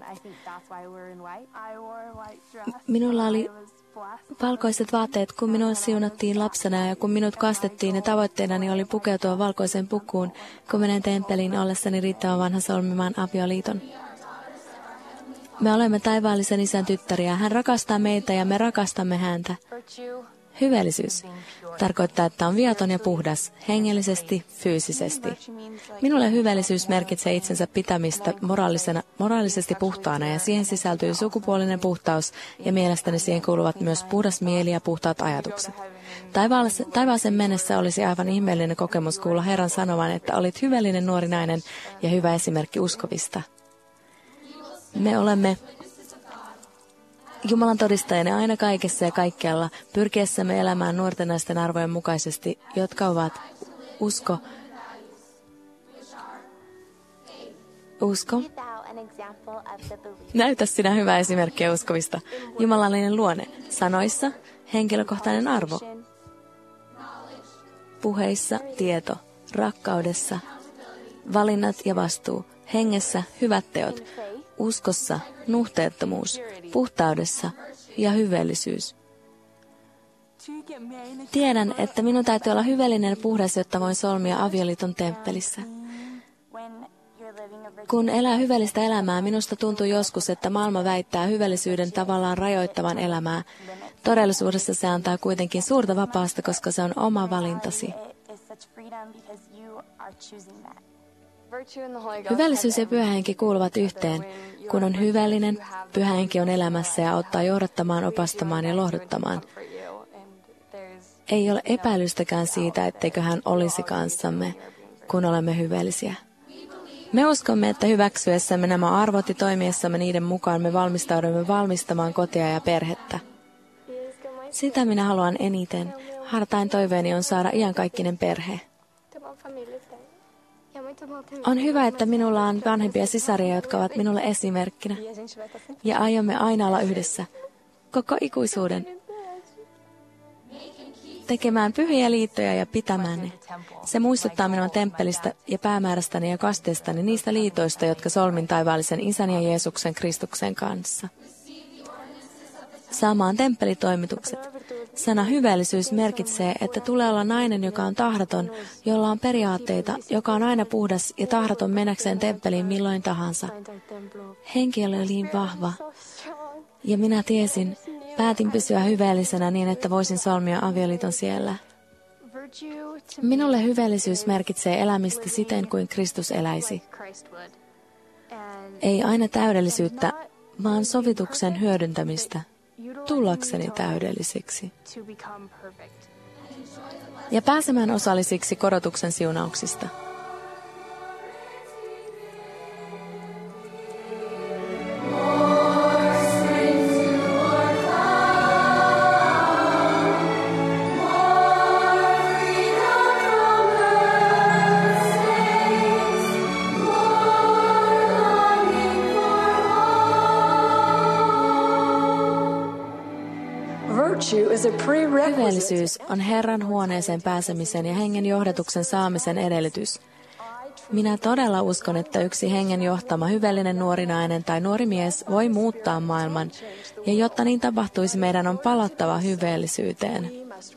Minulla oli valkoiset vaatteet, kun minua siunattiin lapsena ja kun minut kastettiin ja tavoitteenani oli pukeutua valkoiseen pukuun, kun menen temppeliin ollessani riittävän vanha solmimaan avioliiton. Me olemme taivaallisen isän tyttäriä. Hän rakastaa meitä ja me rakastamme häntä. Hyveellisyys tarkoittaa, että on viaton ja puhdas, hengellisesti, fyysisesti. Minulle hyveellisyys merkitsee itsensä pitämistä moraalisena, moraalisesti puhtaana ja siihen sisältyy sukupuolinen puhtaus ja mielestäni siihen kuuluvat myös puhdas mieli ja puhtaat ajatukset. Taivaaseen mennessä olisi aivan ihmeellinen kokemus kuulla Herran sanovan, että olit hyveellinen nuori nainen ja hyvä esimerkki uskovista. Me olemme Jumalan todistajana aina kaikessa ja kaikkialla, pyrkiessämme elämään nuorten naisten arvojen mukaisesti, jotka ovat usko, usko. Näytä sinä hyvä esimerkkiä uskovista. Jumalallinen luonne, sanoissa, henkilökohtainen arvo, puheissa, tieto, rakkaudessa, valinnat ja vastuu, hengessä, hyvät teot, uskossa, nuhteettomuus, puhtaudessa ja hyveellisyys. Tiedän, että minun täytyy olla hyveellinen ja puhdas, jotta voin solmia avioliiton temppelissä. Kun elää hyveellistä elämää, minusta tuntuu joskus, että maailma väittää hyveellisyyden tavallaan rajoittavan elämää. Todellisuudessa se antaa kuitenkin suurta vapaasta, koska se on oma valintasi. Hyveellisyys ja pyhähenki kuuluvat yhteen. Kun on hyvällinen, pyhähenki on elämässä ja auttaa johdattamaan, opastamaan ja lohduttamaan. Ei ole epäilystäkään siitä, etteikö hän olisi kanssamme, kun olemme hyveellisiä. Me uskomme, että hyväksyessämme nämä arvot ja toimiessamme niiden mukaan me valmistaudumme valmistamaan kotia ja perhettä. Sitä minä haluan eniten. Hartain toiveeni on saada iankaikkinen perhe. On hyvä, että minulla on vanhempia sisaria, jotka ovat minulle esimerkkinä. Ja aiomme aina olla yhdessä, koko ikuisuuden, tekemään pyhiä liittoja ja pitämään ne. Se muistuttaa minua temppelistä ja päämäärästäni ja kasteestani niistä liitoista, jotka solmin taivaallisen Isän ja Jeesuksen Kristuksen kanssa. Saamaan temppelitoimitukset. Sana hyveellisyys merkitsee, että tulee olla nainen, joka on tahdoton, jolla on periaatteita, joka on aina puhdas ja tahdoton mennäkseen temppeliin milloin tahansa. Henki oli niin vahva, ja minä tiesin, päätin pysyä hyveellisenä niin, että voisin solmia avioliiton siellä. Minulle hyveellisyys merkitsee elämistä siten kuin Kristus eläisi. Ei aina täydellisyyttä, vaan sovituksen hyödyntämistä. Tullakseni täydellisiksi ja pääsemään osallisiksi korotuksen siunauksista. Hyveellisyys on Herran huoneeseen pääsemisen ja hengen johdatuksen saamisen edellytys. Minä todella uskon, että yksi hengen johtama hyveellinen nuori nainen tai nuori mies voi muuttaa maailman, ja jotta niin tapahtuisi, meidän on palattava hyveellisyyteen.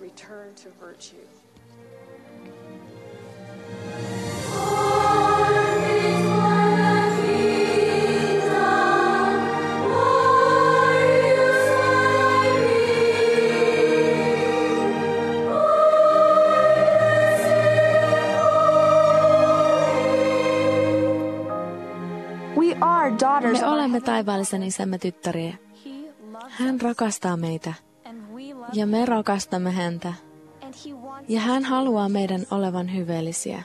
Me olemme taivaallisen isämme tyttäriä. Hän rakastaa meitä ja me rakastamme häntä. Ja hän haluaa meidän olevan hyveellisiä.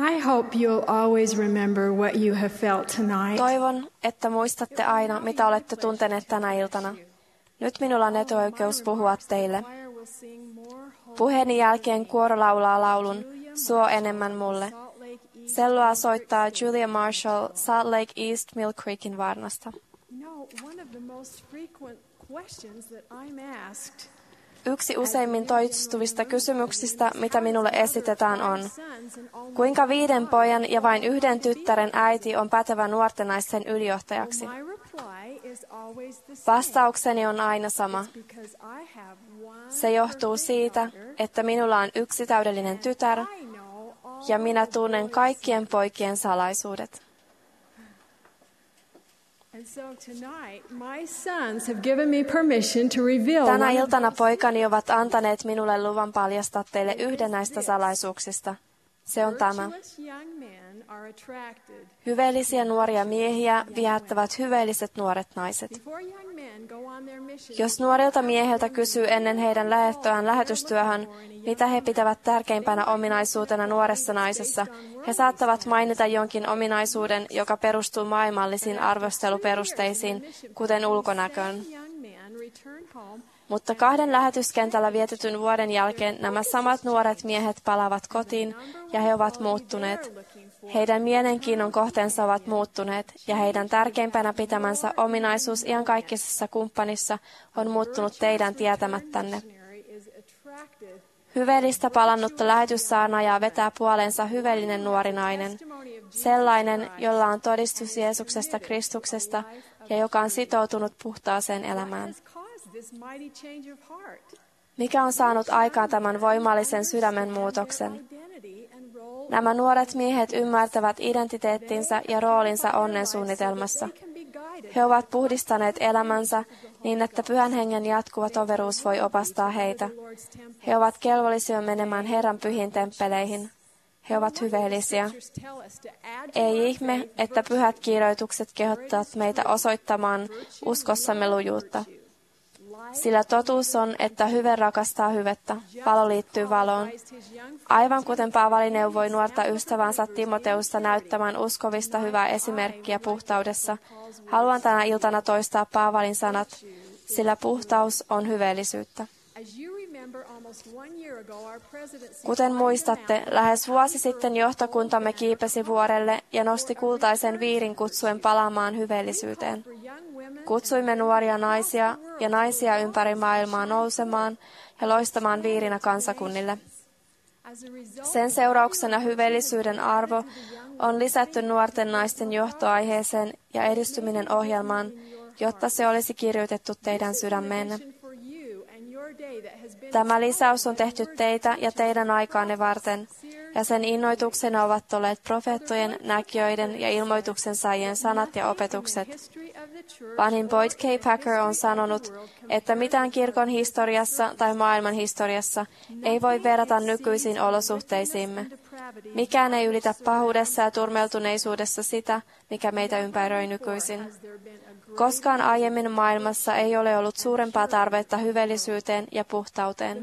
I hope you'll always remember what you have felt tonight. Toivon, että muistatte aina, mitä olette tunteneet tänä iltana. Nyt minulla on etuoikeus puhua teille. Puheeni jälkeen kuoro laulaa laulun Suo enemmän mulle. Selloa soittaa Julia Marshall Salt Lake East Mill Creekin varnasta. Yksi useimmin toistuvista kysymyksistä, mitä minulle esitetään, on, kuinka viiden pojan ja vain yhden tyttären äiti on pätevä nuorten naisten ylijohtajaksi? Vastaukseni on aina sama. Se johtuu siitä, että minulla on yksi täydellinen tytär ja minä tunnen kaikkien poikien salaisuudet. Tänä iltana poikani ovat antaneet minulle luvan paljastaa teille yhden näistä salaisuuksista. Se on tämä. Hyveellisiä nuoria miehiä viehättävät hyveelliset nuoret naiset. Jos nuorilta miehiltä kysyy ennen heidän lähettöään lähetystyöhön, mitä he pitävät tärkeimpänä ominaisuutena nuoressa naisessa, he saattavat mainita jonkin ominaisuuden, joka perustuu maailmallisiin arvosteluperusteisiin, kuten ulkonäköön. Mutta kahden lähetyskentällä vietetyn vuoden jälkeen nämä samat nuoret miehet palaavat kotiin ja he ovat muuttuneet. Heidän mielenkiinnon kohteensa ovat muuttuneet ja heidän tärkeimpänä pitämänsä ominaisuus iankaikkisessa kumppanissa on muuttunut teidän tietämättänne. Hyveellistä palannutta lähetyssaarnaajaa vetää puoleensa hyveellinen nuori nainen, sellainen, jolla on todistus Jeesuksesta Kristuksesta ja joka on sitoutunut puhtaaseen elämään. Mikä on saanut aikaan tämän voimallisen sydämen muutoksen? Nämä nuoret miehet ymmärtävät identiteettinsä ja roolinsa onnen suunnitelmassa. He ovat puhdistaneet elämänsä niin, että Pyhän Hengen jatkuva toveruus voi opastaa heitä. He ovat kelvollisia menemään Herran pyhiin temppeleihin. He ovat hyveellisiä. Ei ihme, että pyhät kirjoitukset kehottavat meitä osoittamaan uskossamme lujuutta. Sillä totuus on, että hyve rakastaa hyvettä, valo liittyy valoon. Aivan kuten Paavali neuvoi nuorta ystävänsä Timoteusta näyttämään uskovista hyvää esimerkkiä puhtaudessa, haluan tänä iltana toistaa Paavalin sanat, sillä puhtaus on hyveellisyyttä. Kuten muistatte, lähes vuosi sitten johtokuntamme kiipesi vuorelle ja nosti kultaisen viirin kutsuen palaamaan hyveellisyyteen. Kutsuimme nuoria naisia ja naisia ympäri maailmaa nousemaan ja loistamaan viirinä kansakunnille. Sen seurauksena hyveellisyyden arvo on lisätty nuorten naisten johtoaiheeseen ja edistyminen ohjelmaan, jotta se olisi kirjoitettu teidän sydämeenne. Tämä lisäys on tehty teitä ja teidän aikaanne varten, ja sen innoituksena ovat olleet profeettojen, näkijöiden ja ilmoituksen saajien sanat ja opetukset. Vanhin Boyd K. Packer on sanonut, että mitään kirkon historiassa tai maailman historiassa ei voi verrata nykyisiin olosuhteisiimme. Mikään ei ylitä pahuudessa ja turmeltuneisuudessa sitä, mikä meitä ympäröi nykyisin. Koskaan aiemmin maailmassa ei ole ollut suurempaa tarvetta hyveellisyyteen ja puhtauteen.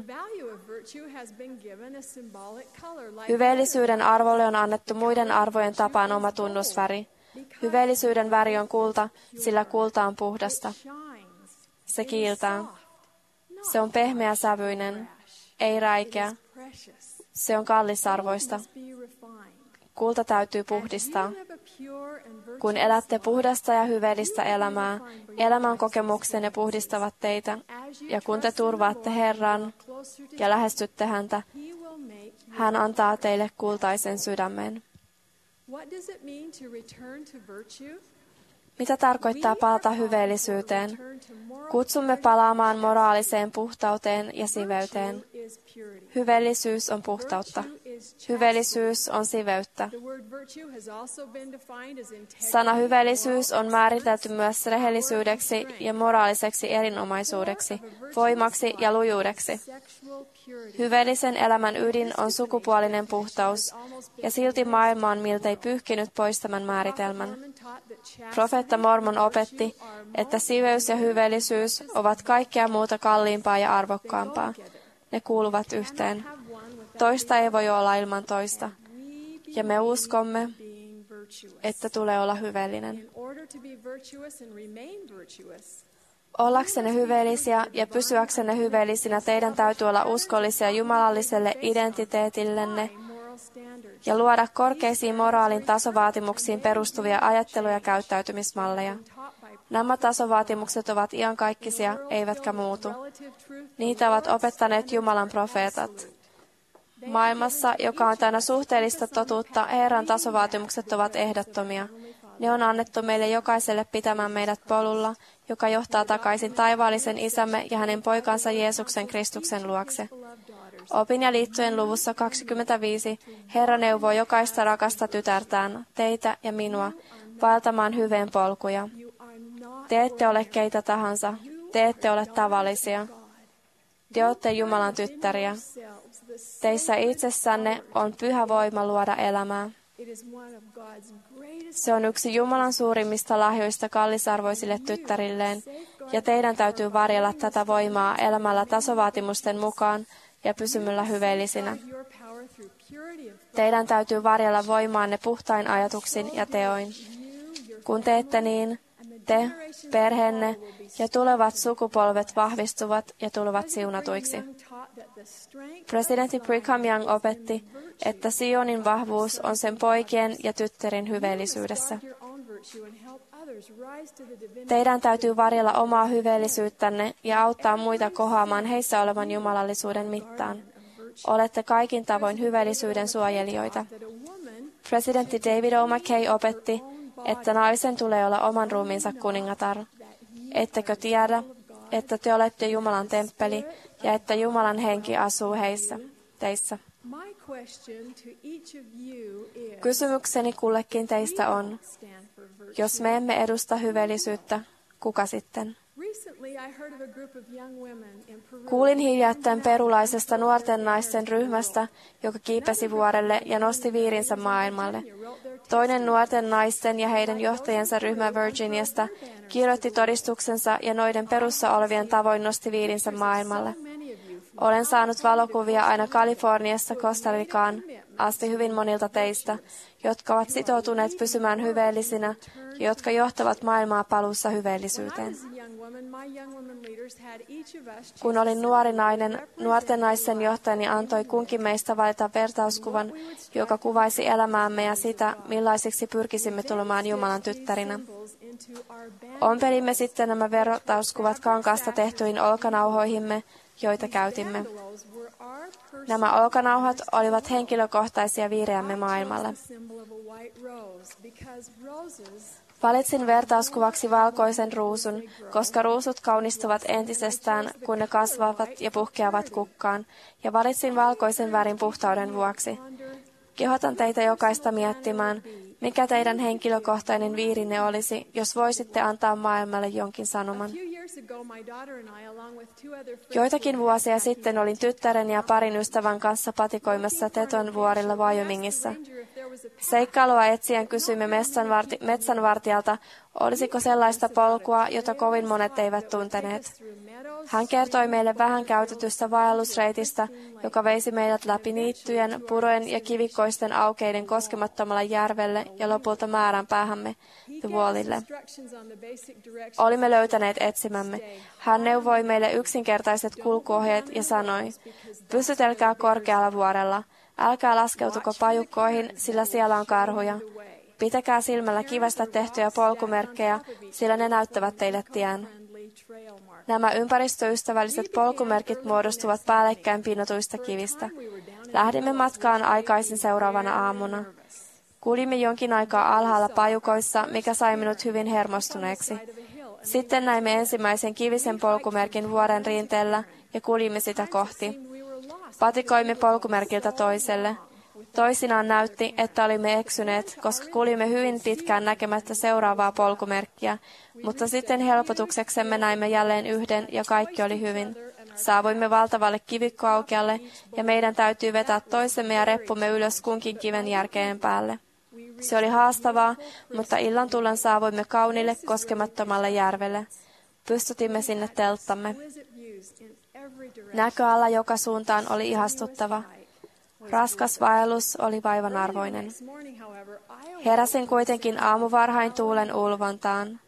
Hyveellisyyden arvolle on annettu muiden arvojen tapaan oma tunnusväri. Hyveellisyyden väri on kulta, sillä kulta on puhdasta. Se kiiltää. Se on pehmeäsävyinen, ei räikeä. Se on kallisarvoista. Kulta täytyy puhdistaa. Kun elätte puhdasta ja hyveellistä elämää, elämän kokemuksenne puhdistavat teitä, ja kun te turvaatte Herran ja lähestytte häntä, hän antaa teille kultaisen sydämen. Mitä tarkoittaa palata hyveellisyyteen? Kutsumme palaamaan moraaliseen puhtauteen ja siveyteen. Hyveellisyys on puhtautta. Hyveellisyys on siveyttä. Sana hyveellisyys on määritelty myös rehellisyydeksi ja moraaliseksi erinomaisuudeksi, voimaksi ja lujuudeksi. Hyveellisen elämän ydin on sukupuolinen puhtaus, ja silti maailma on miltei pyyhkinyt pois tämän määritelmän. Profeetta Mormon opetti, että siveys ja hyveellisyys ovat kaikkea muuta kalliimpaa ja arvokkaampaa. Ne kuuluvat yhteen. Toista ei voi olla ilman toista. ja me uskomme, että tulee olla hyveellinen. Ollaksenne hyveellisiä ja pysyäksenne hyveellisinä teidän täytyy olla uskollisia jumalalliselle identiteetillenne ja luoda korkeisiin moraalin tasovaatimuksiin perustuvia ajattelu- ja käyttäytymismalleja. Nämä tasovaatimukset ovat iankaikkisia, eivätkä muutu. Niitä ovat opettaneet Jumalan profeetat. Maailmassa, joka on täynnä suhteellista totuutta, Herran tasovaatimukset ovat ehdottomia. Ne on annettu meille jokaiselle pitämään meidät polulla, joka johtaa takaisin taivaallisen Isämme ja hänen poikansa Jeesuksen Kristuksen luokse. Opin ja liittojen luvussa kaksikymmentäviisi Herra neuvoo jokaista rakasta tytärtään, teitä ja minua, vaeltamaan hyveen polkuja. Te ette ole keitä tahansa, te ette ole tavallisia. Te olette Jumalan tyttäriä. Teissä itsessänne on pyhä voima luoda elämää. Se on yksi Jumalan suurimmista lahjoista kallisarvoisille tyttärilleen, ja teidän täytyy varjella tätä voimaa elämällä tasovaatimusten mukaan ja pysymällä hyveellisinä. Teidän täytyy varjella voimaanne puhtain ajatuksin ja teoin. Kun teette niin, te, perheenne ja tulevat sukupolvet vahvistuvat ja tulevat siunatuiksi. Presidentti Brigham Young opetti, että Sionin vahvuus on sen poikien ja tyttärin hyveellisyydessä. Teidän täytyy varjella omaa hyveellisyyttänne ja auttaa muita kohoamaan heissä olevan jumalallisuuden mittaan. Olette kaikin tavoin hyveellisyyden suojelijoita. Presidentti David O. McKay opetti, että naisen tulee olla oman ruumiinsa kuningatar. Ettekö tiedä, että te olette Jumalan temppeli ja että Jumalan henki asuu heissä, teissä? Kysymykseni kullekin teistä on, jos me emme edusta hyveellisyyttä, kuka sitten? Kuulin hiljattain perulaisesta nuorten naisten ryhmästä, joka kiipesi vuorelle ja nosti viirinsä maailmalle. Toinen nuorten naisten ja heidän johtajansa ryhmä Virginiasta kirjoitti todistuksensa ja noiden perussa olevien tavoin nosti viirinsä maailmalle. Olen saanut valokuvia aina Kaliforniasta Costa Ricaan asti hyvin monilta teistä, jotka ovat sitoutuneet pysymään hyveellisinä ja jotka johtavat maailmaa paluussa hyveellisyyteen. Kun olin nuori nainen, nuorten naisten johtajani antoi kunkin meistä valita vertauskuvan, joka kuvaisi elämäämme ja sitä, millaisiksi pyrkisimme tulemaan Jumalan tyttärinä. Ompelimme sitten nämä vertauskuvat kankaasta tehtyihin olkanauhoihimme, joita käytimme. Nämä olkanauhat olivat henkilökohtaisia viireämme maailmalle. Valitsin vertauskuvaksi valkoisen ruusun, koska ruusut kaunistuvat entisestään, kun ne kasvavat ja puhkeavat kukkaan, ja valitsin valkoisen värin puhtauden vuoksi. Kehotan teitä jokaista miettimään, mikä teidän henkilökohtainen viirinne olisi, jos voisitte antaa maailmalle jonkin sanoman. Joitakin vuosia sitten olin tyttären ja parin ystävän kanssa patikoimassa Teton vuorilla Wyomingissa. Seikkailua etsien kysyimme metsänvartijalta, olisiko sellaista polkua, jota kovin monet eivät tunteneet. Hän kertoi meille vähän käytetystä vaellusreitistä, joka veisi meidät läpi niittyjen, purojen ja kivikkoisten aukeiden koskemattomalle järvelle ja lopulta määränpäähämme, The Wallille. Olimme löytäneet etsimämme. Hän neuvoi meille yksinkertaiset kulkuohjeet ja sanoi, pysytelkää korkealla vuorella, älkää laskeutuko pajukkoihin, sillä siellä on karhuja. Pitäkää silmällä kivestä tehtyjä polkumerkkejä, sillä ne näyttävät teille tien. Nämä ympäristöystävälliset polkumerkit muodostuvat päällekkäin piinotuista kivistä. Lähdimme matkaan aikaisin seuraavana aamuna. Kuljimme jonkin aikaa alhaalla pajukoissa, mikä sai minut hyvin hermostuneeksi. Sitten näimme ensimmäisen kivisen polkumerkin vuoren rinteellä ja kuljimme sitä kohti. Patikoimme polkumerkiltä toiselle. Toisinaan näytti, että olimme eksyneet, koska kuljimme hyvin pitkään näkemättä seuraavaa polkumerkkiä, mutta sitten helpotukseksemme näimme jälleen yhden ja kaikki oli hyvin. Saavuimme valtavalle kivikkoaukealle ja meidän täytyy vetää toisemme ja reppumme ylös kunkin kiven järkeen päälle. Se oli haastavaa, mutta illan tullen saavuimme kauniille koskemattomalle järvelle. Pystytimme sinne telttamme. Näköala joka suuntaan oli ihastuttava. Raskas vaellus oli vaivan arvoinen. Heräsin kuitenkin aamuvarhain tuulen ulvontaan.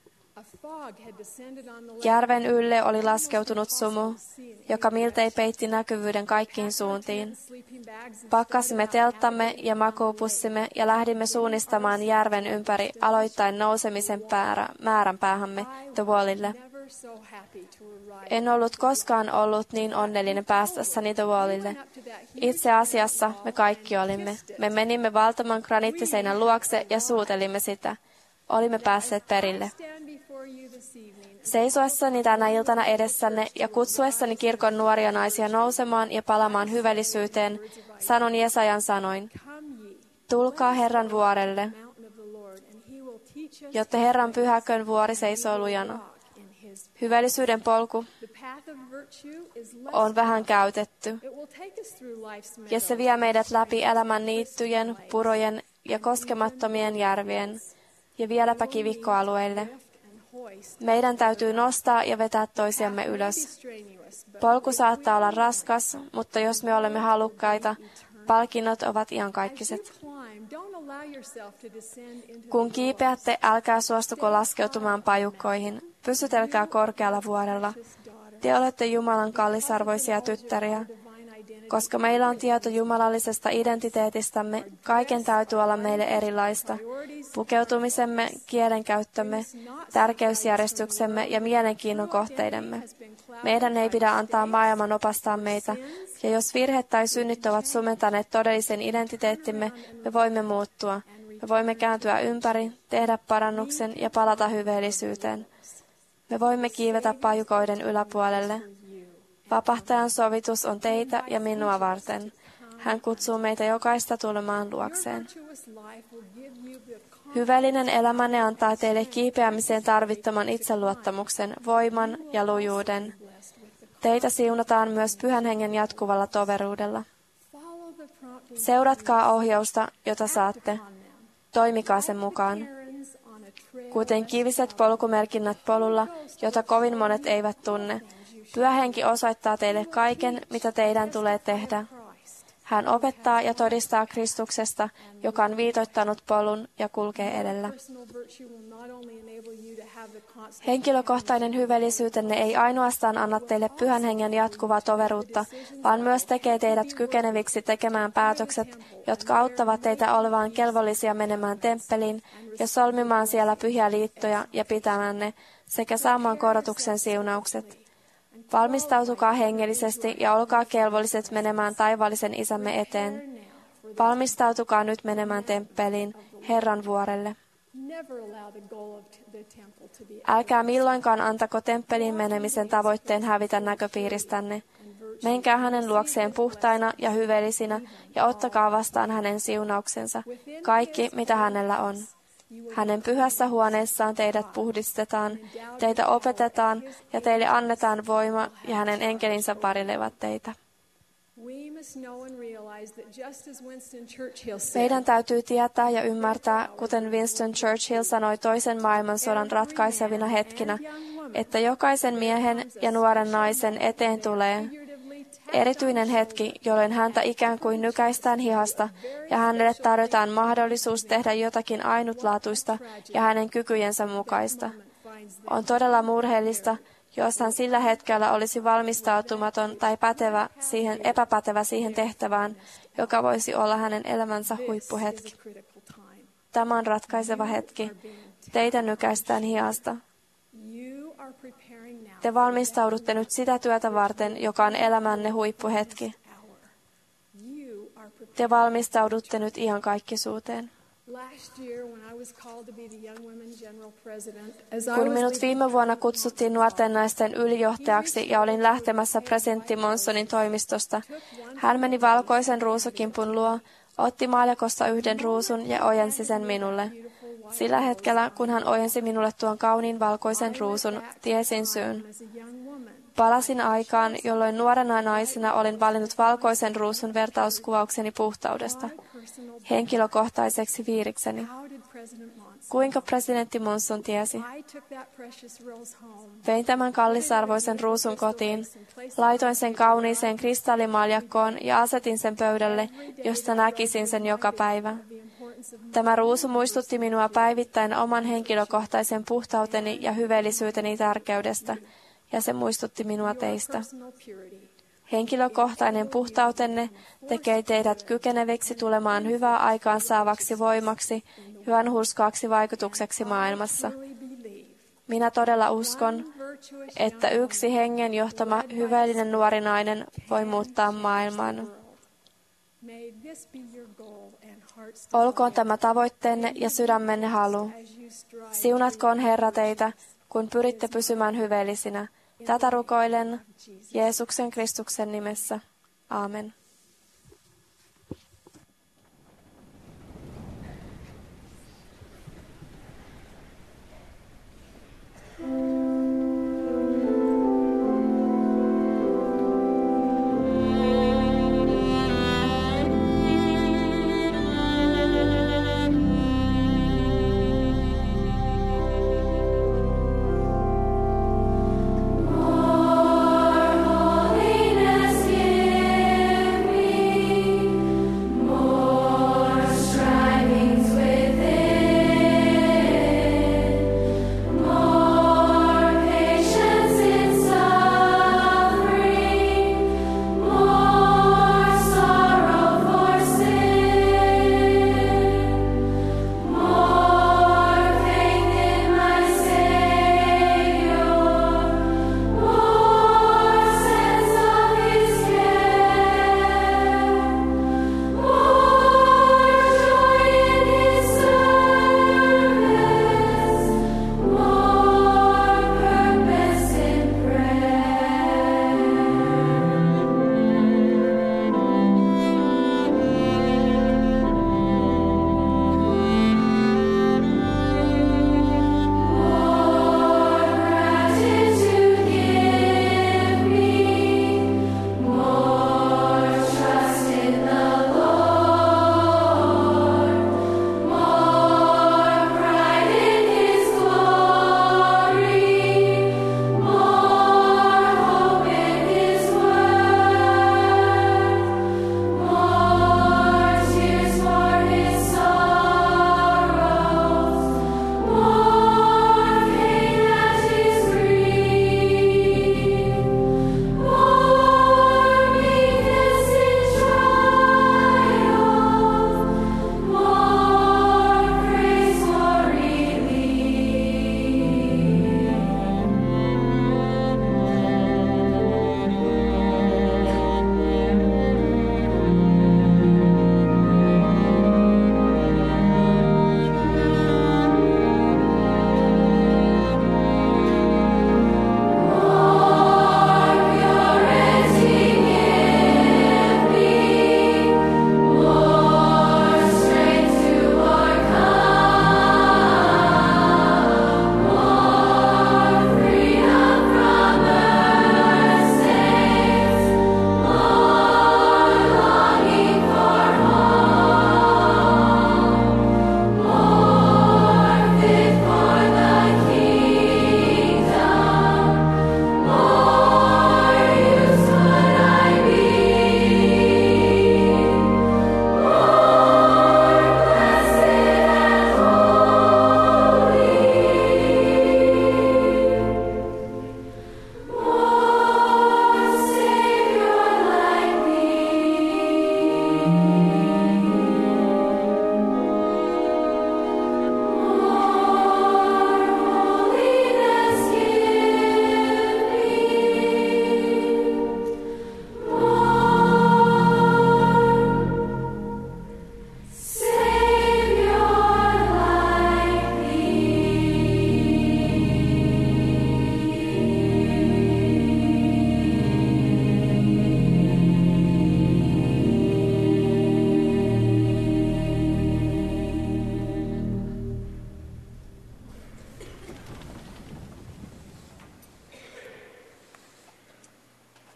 Järven ylle oli laskeutunut sumu, joka miltei peitti näkyvyyden kaikkiin suuntiin. Pakkasimme telttamme ja makuupussimme ja lähdimme suunnistamaan järven ympäri aloittain nousemisen päärä, määränpäähämme The Wallille. En ollut koskaan ollut niin onnellinen päästässäni The Wallille. Itse asiassa me kaikki olimme. Me menimme valtavan graniittiseinän luokse ja suutelimme sitä. Olimme päässeet perille. Seisoessani tänä iltana edessänne ja kutsuessani kirkon nuoria naisia nousemaan ja palamaan hyvällisyyteen, sanon Jesajan sanoin, tulkaa Herran vuorelle, jotta Herran pyhäkön vuori seisoo lujana. Hyvällisyyden polku on vähän käytetty, ja se vie meidät läpi elämän niittyjen, purojen ja koskemattomien järvien, ja vieläpä kivikkoalueille. Meidän täytyy nostaa ja vetää toisiamme ylös. Polku saattaa olla raskas, mutta jos me olemme halukkaita, palkinnot ovat iankaikiset. Kun kiipeätte, älkää suostuko laskeutumaan pajukkoihin. Pysytelkää korkealla vuorella. Te olette Jumalan kallisarvoisia tyttäriä. Koska meillä on tieto jumalallisesta identiteetistämme, kaiken täytyy olla meille erilaista. Pukeutumisemme, kielenkäyttömme, tärkeysjärjestyksemme ja mielenkiinnon kohteidemme. Meidän ei pidä antaa maailman opastaa meitä, ja jos virhe tai synnit ovat sumentaneet todellisen identiteettimme, me voimme muuttua. Me voimme kääntyä ympäri, tehdä parannuksen ja palata hyveellisyyteen. Me voimme kiivetä pajukoiden yläpuolelle. Vapahtajan sovitus on teitä ja minua varten. Hän kutsuu meitä jokaista tulemaan luokseen. Hyvällinen elämänne antaa teille kiipeämiseen tarvittaman itseluottamuksen, voiman ja lujuuden. Teitä siunataan myös Pyhän Hengen jatkuvalla toveruudella. Seuratkaa ohjausta, jota saatte. Toimikaa sen mukaan. Kuten kiviset polkumerkinnät polulla, jota kovin monet eivät tunne, Pyhä Henki osoittaa teille kaiken, mitä teidän tulee tehdä. Hän opettaa ja todistaa Kristuksesta, joka on viitoittanut polun ja kulkee edellä. Henkilökohtainen hyvällisyytenne ei ainoastaan anna teille Pyhän Hengen jatkuvaa toveruutta, vaan myös tekee teidät kykeneviksi tekemään päätökset, jotka auttavat teitä olemaan kelvollisia menemään temppeliin ja solmimaan siellä pyhiä liittoja ja pitämään ne, sekä saamaan korotuksen siunaukset. Valmistautukaa hengellisesti ja olkaa kelvolliset menemään taivaallisen isämme eteen. Valmistautukaa nyt menemään temppeliin, Herran vuorelle. Älkää milloinkaan antako temppeliin menemisen tavoitteen hävitä näköpiiristänne. Menkää hänen luokseen puhtaina ja hyveellisinä ja ottakaa vastaan hänen siunauksensa, kaikki mitä hänellä on. Hänen pyhässä huoneessaan teidät puhdistetaan, teitä opetetaan ja teille annetaan voima ja hänen enkelinsä varjelevat teitä. Meidän täytyy tietää ja ymmärtää, kuten Winston Churchill sanoi toisen maailmansodan ratkaisevina hetkinä, että jokaisen miehen ja nuoren naisen eteen tulee erityinen hetki, jolloin häntä ikään kuin nykäistään hihasta ja hänelle tarjotaan mahdollisuus tehdä jotakin ainutlaatuista ja hänen kykyjensä mukaista. On todella murheellista, jos hän sillä hetkellä olisi valmistautumaton tai pätevä siihen, epäpätevä siihen tehtävään, joka voisi olla hänen elämänsä huippuhetki. Tämä on ratkaiseva hetki. Teitä nykäistään hihasta. Te valmistaudutte nyt sitä työtä varten, joka on elämänne huippuhetki. Te valmistaudutte nyt iankaikkisuuteen. Kun minut viime vuonna kutsuttiin nuorten naisten ylijohtajaksi ja olin lähtemässä presidentti Monsonin toimistosta, hän meni valkoisen ruusukimpun luo, otti maaliakosta yhden ruusun ja ojensi sen minulle. Sillä hetkellä, kun hän ojensi minulle tuon kauniin valkoisen ruusun, tiesin syyn. Palasin aikaan, jolloin nuorena naisena olin valinnut valkoisen ruusun vertauskuvaukseni puhtaudesta, henkilökohtaiseksi viirikseni. Kuinka presidentti Monson tiesi? Vein tämän kallisarvoisen ruusun kotiin, laitoin sen kauniiseen kristallimaljakkoon ja asetin sen pöydälle, josta näkisin sen joka päivä. Tämä ruusu muistutti minua päivittäin oman henkilökohtaisen puhtauteni ja hyveellisyyteni tärkeydestä, ja se muistutti minua teistä. Henkilökohtainen puhtautenne tekee teidät kykeneviksi tulemaan hyvää aikaansaavaksi voimaksi, hyvän hurskaaksi vaikutukseksi maailmassa. Minä todella uskon, että yksi hengen johtama hyveellinen nuori nainen voi muuttaa maailman. Olkoon tämä tavoitteenne ja sydämenne halu. Siunatkoon Herra teitä, kun pyritte pysymään hyveellisinä. Tätä rukoilen Jeesuksen Kristuksen nimessä. Aamen.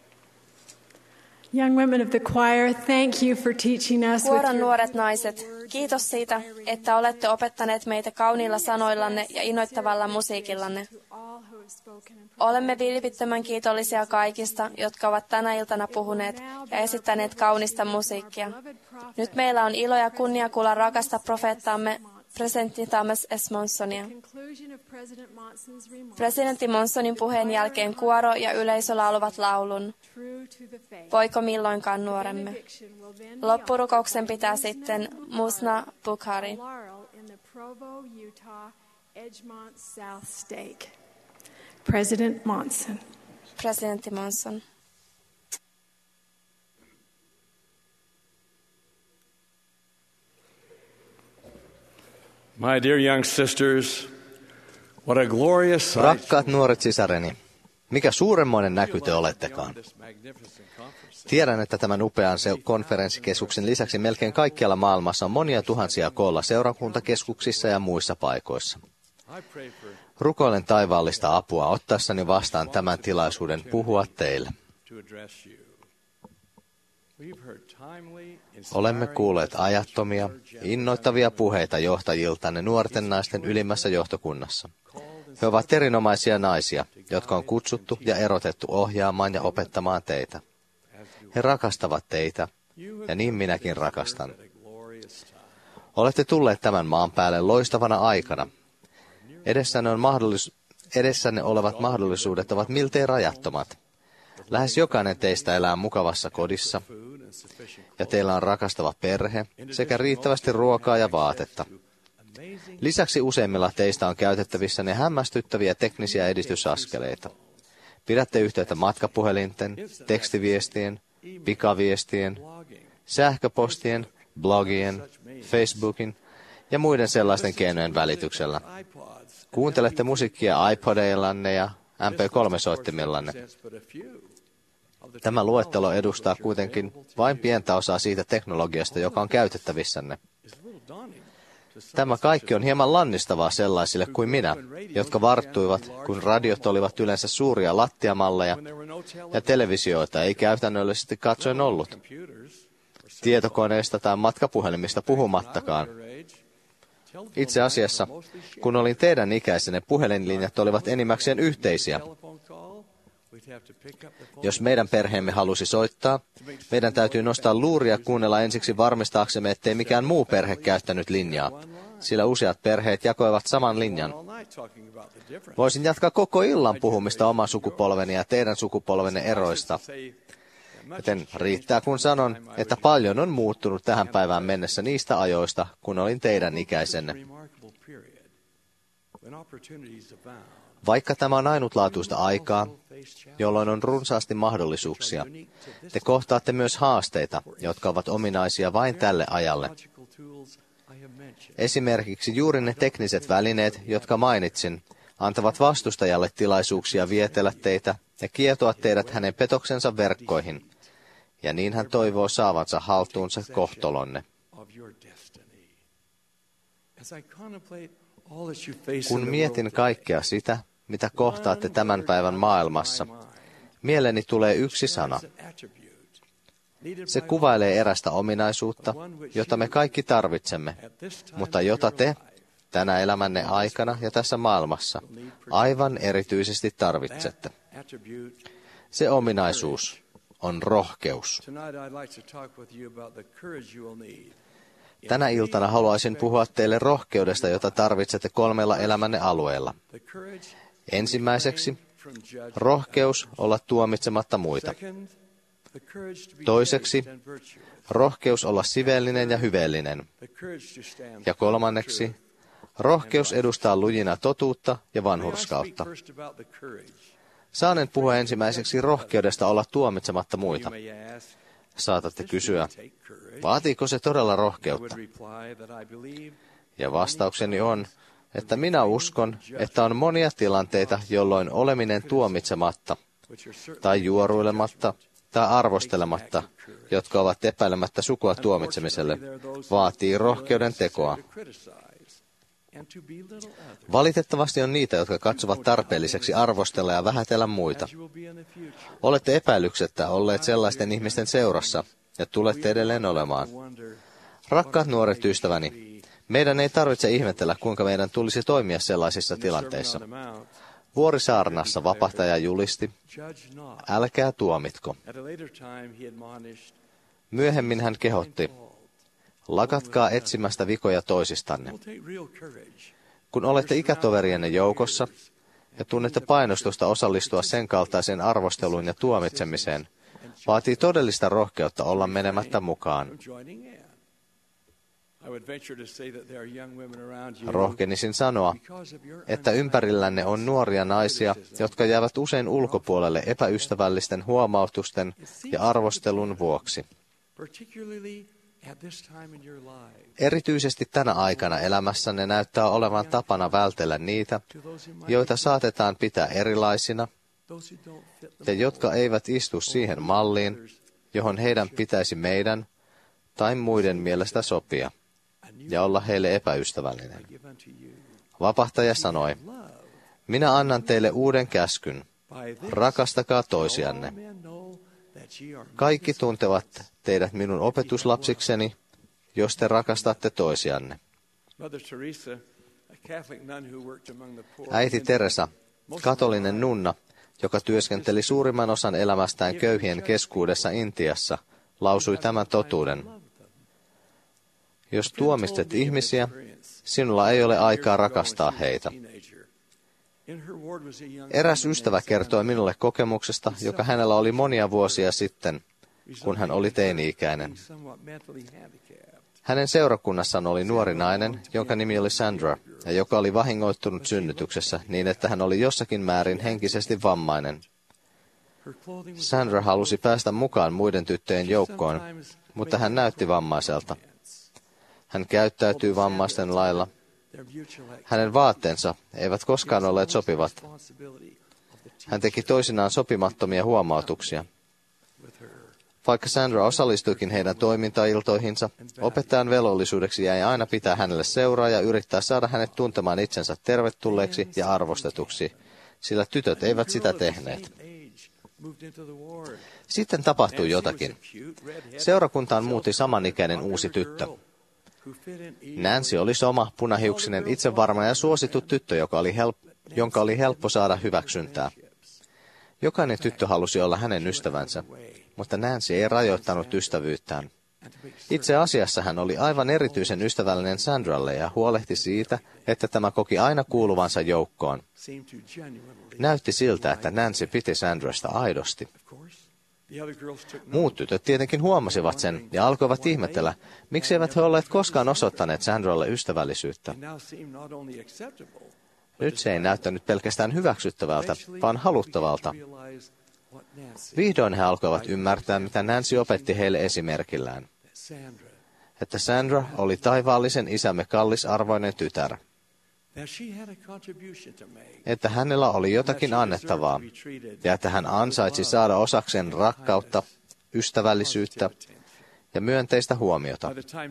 Young women of the choir, thank you for teaching us with Kuoron your nuoret naiset, Kiitos siitä, että olette opettaneet meitä kauniilla sanoillanne ja innoittavalla musiikillanne. Olemme vilpittömän kiitollisia kaikista, jotka ovat tänä iltana puhuneet ja esittäneet kaunista musiikkia. Nyt meillä on ilo ja kunnia kuulla rakasta profeettaamme, presidentti Thomas S. Monsonia. Presidentti Monsonin puheen jälkeen kuoro ja yleisö lauluvat laulun, Voiko milloinkaan nuoremme. Loppurukouksen pitää sitten Musna Bukhari. President Monson. Presidentti Monson. My dear young sisters, what a glorious sight. Rakkaat nuoret sisareni, mikä suuremmoinen näky te olettekaan. Tiedän, että tämän upean konferenssikeskuksen lisäksi melkein kaikkialla maailmassa on monia tuhansia koolla seurakuntakeskuksissa ja muissa paikoissa. Rukoilen taivaallista apua ottaessani vastaan tämän tilaisuuden puhua teille. Olemme kuulleet ajattomia, innoittavia puheita johtajiltanne nuorten naisten ylimmässä johtokunnassa. He ovat erinomaisia naisia, jotka on kutsuttu ja erotettu ohjaamaan ja opettamaan teitä. He rakastavat teitä, ja niin minäkin rakastan. Olette tulleet tämän maan päälle loistavana aikana. Edessänne, on mahdollis- edessänne olevat mahdollisuudet ovat miltei rajattomat. Lähes jokainen teistä elää mukavassa kodissa, ja teillä on rakastava perhe sekä riittävästi ruokaa ja vaatetta. Lisäksi useimmilla teistä on käytettävissä ne hämmästyttäviä teknisiä edistysaskeleita. Pidätte yhteyttä matkapuhelinten, tekstiviestien, pikaviestien, sähköpostien, blogien, Facebookin ja muiden sellaisten keinojen välityksellä. Kuuntelette musiikkia iPodeillanne ja M P kolme -soittimillanne. Tämä luettelo edustaa kuitenkin vain pientä osaa siitä teknologiasta, joka on käytettävissänne. Tämä kaikki on hieman lannistavaa sellaisille kuin minä, jotka varttuivat, kun radiot olivat yleensä suuria lattiamalleja ja televisioita ei käytännöllisesti katsoen ollut. Tietokoneista tai matkapuhelimista puhumattakaan. Itse asiassa, kun olin teidän ikäisenne, puhelinlinjat olivat enimmäkseen yhteisiä. Jos meidän perheemme halusi soittaa, meidän täytyy nostaa luuria ja kuunnella ensiksi varmistaaksemme, ettei mikään muu perhe käyttänyt linjaa, sillä useat perheet jakoivat saman linjan. Voisin jatkaa koko illan puhumista oman sukupolveni ja teidän sukupolvenne eroista. Joten riittää, kun sanon, että paljon on muuttunut tähän päivään mennessä niistä ajoista, kun olin teidän ikäisenne. Vaikka tämä on ainutlaatuista aikaa, jolloin on runsaasti mahdollisuuksia, te kohtaatte myös haasteita, jotka ovat ominaisia vain tälle ajalle. Esimerkiksi juuri ne tekniset välineet, jotka mainitsin, antavat vastustajalle tilaisuuksia vietellä teitä ja kietoa teidät hänen petoksensa verkkoihin, ja niin hän toivoo saavansa haltuunsa kohtalonne. Kun mietin kaikkea sitä, mitä kohtaatte tämän päivän maailmassa, mieleeni tulee yksi sana. Se kuvailee erästä ominaisuutta, jota me kaikki tarvitsemme, mutta jota te, tänä elämänne aikana ja tässä maailmassa, aivan erityisesti tarvitsette. Se ominaisuus on rohkeus. Tänä iltana haluaisin puhua teille rohkeudesta, jota tarvitsette kolmella elämänne alueella. Ensimmäiseksi, rohkeus olla tuomitsematta muita. Toiseksi, rohkeus olla sivellinen ja hyveellinen. Ja kolmanneksi, rohkeus edustaa lujina totuutta ja vanhurskautta. Saanen puhua ensimmäiseksi rohkeudesta olla tuomitsematta muita. Saatatte kysyä, vaatiiko se todella rohkeutta? Ja vastaukseni on, että minä uskon, että on monia tilanteita, jolloin oleminen tuomitsematta, tai juoruilematta, tai arvostelematta, jotka ovat epäilemättä sukua tuomitsemiselle, vaatii rohkeuden tekoa. Valitettavasti on niitä, jotka katsovat tarpeelliseksi arvostella ja vähätellä muita. Olette epäilyksettä olleet sellaisten ihmisten seurassa, ja tulette edelleen olemaan. Rakkaat nuoret ystäväni, meidän ei tarvitse ihmetellä, kuinka meidän tulisi toimia sellaisissa tilanteissa. Vuorisaarnassa vapahtaja julisti, älkää tuomitko. Myöhemmin hän kehotti, lakatkaa etsimästä vikoja toisistanne. Kun olette ikätoverienne joukossa ja tunnette painostusta osallistua sen kaltaiseen arvosteluun ja tuomitsemiseen, vaatii todellista rohkeutta olla menemättä mukaan. Rohkenisin sanoa, että ympärillänne on nuoria naisia, jotka jäävät usein ulkopuolelle epäystävällisten huomautusten ja arvostelun vuoksi. Erityisesti tänä aikana elämässänne näyttää olevan tapana vältellä niitä, joita saatetaan pitää erilaisina ja jotka eivät istu siihen malliin, johon heidän pitäisi meidän tai muiden mielestä sopia ja olla heille epäystävällinen. Vapahtaja sanoi, minä annan teille uuden käskyn, rakastakaa toisianne. Kaikki tuntevat teidät minun opetuslapsikseni, jos te rakastatte toisianne. Äiti Teresa, katolinen nunna, joka työskenteli suurimman osan elämästään köyhien keskuudessa Intiassa, lausui tämän totuuden. Jos tuomistet ihmisiä, sinulla ei ole aikaa rakastaa heitä. Eräs ystävä kertoi minulle kokemuksesta, joka hänellä oli monia vuosia sitten, kun hän oli teini-ikäinen. Hänen seurakunnassaan oli nuori nainen, jonka nimi oli Sandra, ja joka oli vahingoittunut synnytyksessä niin, että hän oli jossakin määrin henkisesti vammainen. Sandra halusi päästä mukaan muiden tyttöjen joukkoon, mutta hän näytti vammaiselta. Hän käyttäytyy vammaisten lailla. Hänen vaatteensa eivät koskaan olleet sopivat. Hän teki toisinaan sopimattomia huomautuksia. Vaikka Sandra osallistuikin heidän toimintailtoihinsa, opettajan velvollisuudeksi jäi aina pitää hänelle seuraa ja yrittää saada hänet tuntemaan itsensä tervetulleeksi ja arvostetuksi, sillä tytöt eivät sitä tehneet. Sitten tapahtui jotakin. Seurakuntaan muutti samanikäinen uusi tyttö. Nancy oli soma, punahiuksinen, itsevarma ja suosittu tyttö, joka oli help- jonka oli helppo saada hyväksyntää. Jokainen tyttö halusi olla hänen ystävänsä, mutta Nancy ei rajoittanut ystävyyttään. Itse asiassa hän oli aivan erityisen ystävällinen Sandralle ja huolehti siitä, että tämä koki aina kuuluvansa joukkoon. Näytti siltä, että Nancy piti Sandrasta aidosti. Muut tytöt tietenkin huomasivat sen ja alkoivat ihmetellä, miksi eivät he olleet koskaan osoittaneet Sandralle ystävällisyyttä. Nyt se ei näyttänyt pelkästään hyväksyttävältä, vaan haluttavalta. Vihdoin he alkoivat ymmärtää, mitä Nancy opetti heille esimerkillään. Että Sandra oli taivaallisen isämme kallisarvoinen tytär. Että hänellä oli jotakin annettavaa, ja että hän ansaitsi saada osakseen rakkautta, ystävällisyyttä ja myönteistä huomiota.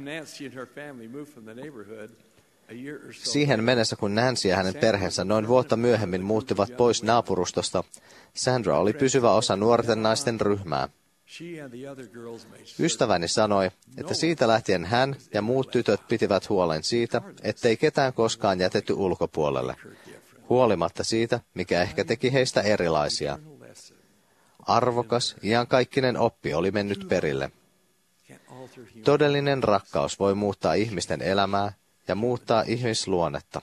Siihen mennessä, kun Nancy ja hänen perheensä noin vuotta myöhemmin muuttivat pois naapurustosta, Sandra oli pysyvä osa nuorten naisten ryhmää. Ystäväni sanoi, että siitä lähtien hän ja muut tytöt pitivät huolen siitä, ettei ketään koskaan jätetty ulkopuolelle, huolimatta siitä, mikä ehkä teki heistä erilaisia. Arvokas, iankaikkinen oppi oli mennyt perille. Todellinen rakkaus voi muuttaa ihmisten elämää ja muuttaa ihmisluonnetta.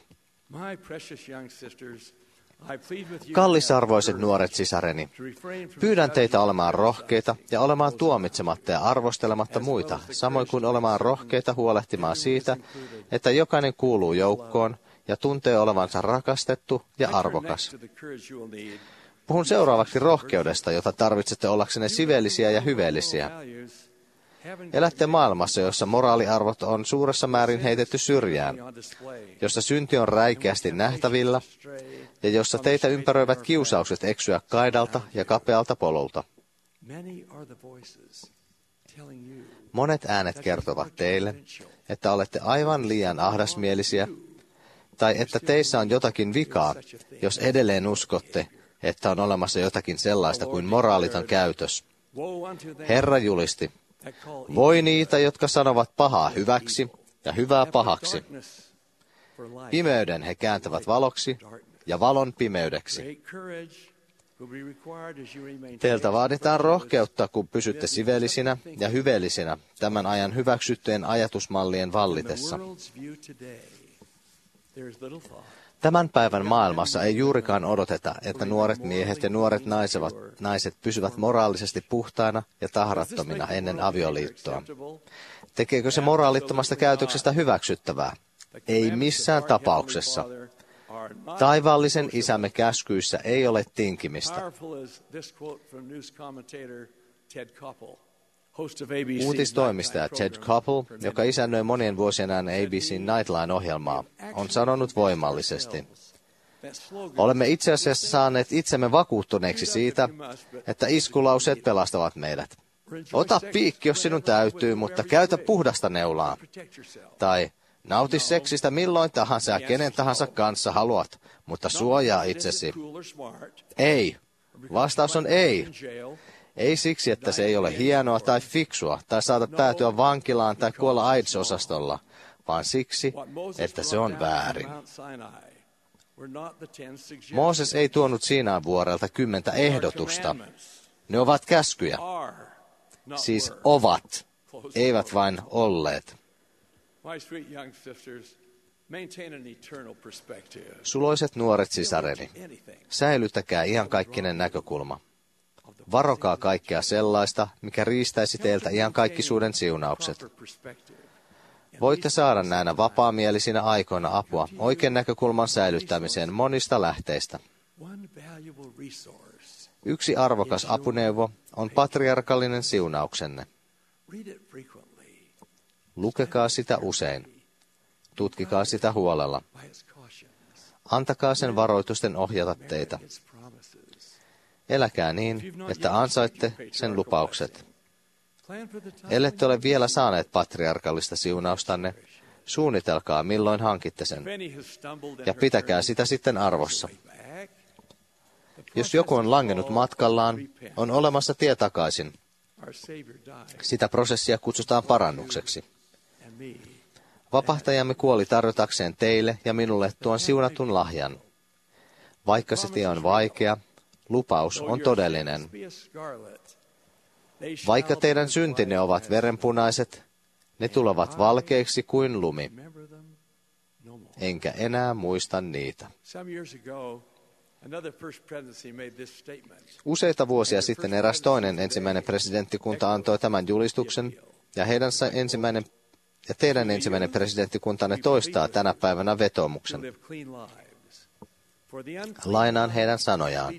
Kallisarvoiset nuoret sisareni, pyydän teitä olemaan rohkeita ja olemaan tuomitsematta ja arvostelematta muita, samoin kuin olemaan rohkeita huolehtimaan siitä, että jokainen kuuluu joukkoon ja tuntee olevansa rakastettu ja arvokas. Puhun seuraavaksi rohkeudesta, jota tarvitsette ollaksenne siveellisiä ja hyveellisiä. Elätte maailmassa, jossa moraaliarvot on suuressa määrin heitetty syrjään, jossa synti on räikeästi nähtävillä ja jossa teitä ympäröivät kiusaukset eksyä kaidalta ja kapealta polulta. Monet äänet kertovat teille, että olette aivan liian ahdasmielisiä tai että teissä on jotakin vikaa, jos edelleen uskotte, että on olemassa jotakin sellaista kuin moraaliton käytös. Herra julisti, Voi niitä, jotka sanovat pahaa hyväksi ja hyvää pahaksi. Pimeyden he kääntävät valoksi ja valon pimeydeksi. Teiltä vaaditaan rohkeutta, kun pysytte siveellisinä ja hyveellisinä tämän ajan hyväksyttyjen ajatusmallien vallitessa. Tämän päivän maailmassa ei juurikaan odoteta, että nuoret miehet ja nuoret naiset, naiset pysyvät moraalisesti puhtaina ja tahrattomina ennen avioliittoa. Tekeekö se moraalittomasta käytöksestä hyväksyttävää? Ei missään tapauksessa. Taivaallisen isämme käskyissä ei ole tinkimistä. Uutistoimistaja Ted Koppel, joka isännöi monien vuosien ajan A B C Nightline-ohjelmaa, on sanonut voimallisesti: olemme itse asiassa saaneet itsemme vakuuttuneeksi siitä, että iskulauseet pelastavat meidät. Ota piikki, jos sinun täytyy, mutta käytä puhdasta neulaa. Tai nauti seksistä milloin tahansa ja kenen tahansa kanssa haluat, mutta suojaa itsesi. Ei. Vastaus on ei. Ei siksi, että se ei ole hienoa tai fiksua, tai saatat päätyä vankilaan tai kuolla AIDS-osastolla, vaan siksi, että se on väärin. Mooses ei tuonut Siinain vuorelta kymmentä ehdotusta. Ne ovat käskyjä. Siis ovat, eivät vain olleet. Suloiset nuoret sisareni, säilyttäkää iankaikkinen näkökulma. Varokaa kaikkea sellaista, mikä riistäisi teiltä iankaikkisuuden siunaukset. Voitte saada näinä vapaamielisinä aikoina apua oikean näkökulman säilyttämiseen monista lähteistä. Yksi arvokas apuneuvo on patriarkallinen siunauksenne. Lukekaa sitä usein. Tutkikaa sitä huolella. Antakaa sen varoitusten ohjata teitä. Eläkää niin, että ansaitte sen lupaukset. Ellette ole vielä saaneet patriarkallista siunaustanne, suunnitelkaa milloin hankitte sen. Ja pitäkää sitä sitten arvossa. Jos joku on langennut matkallaan, on olemassa tie takaisin. Sitä prosessia kutsutaan parannukseksi. Vapahtajamme kuoli tarjotakseen teille ja minulle tuon siunatun lahjan. Vaikka se tie on vaikea, lupaus on todellinen. Vaikka teidän syntinne ovat verenpunaiset, ne tulevat valkeiksi kuin lumi. Enkä enää muista niitä. Useita vuosia sitten eräs toinen ensimmäinen presidenttikunta antoi tämän julistuksen, ja, heidän ensimmäinen, ja teidän ensimmäinen presidenttikuntanne toistaa tänä päivänä vetoomuksen. Lainaan heidän sanojaan.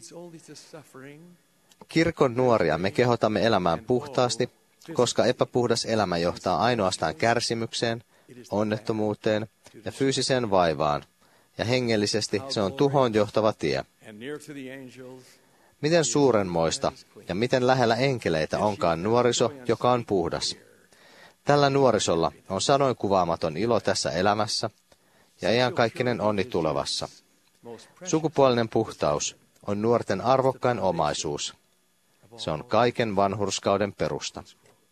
Kirkon nuoria me kehotamme elämään puhtaasti, koska epäpuhdas elämä johtaa ainoastaan kärsimykseen, onnettomuuteen ja fyysiseen vaivaan, ja hengellisesti se on tuhoon johtava tie. Miten suurenmoista ja miten lähellä enkeleitä onkaan nuoriso, joka on puhdas. Tällä nuorisolla on sanoin kuvaamaton ilo tässä elämässä ja iankaikkinen onni tulevassa. Sukupuolinen puhtaus on nuorten arvokkain omaisuus. Se on kaiken vanhurskauden perusta.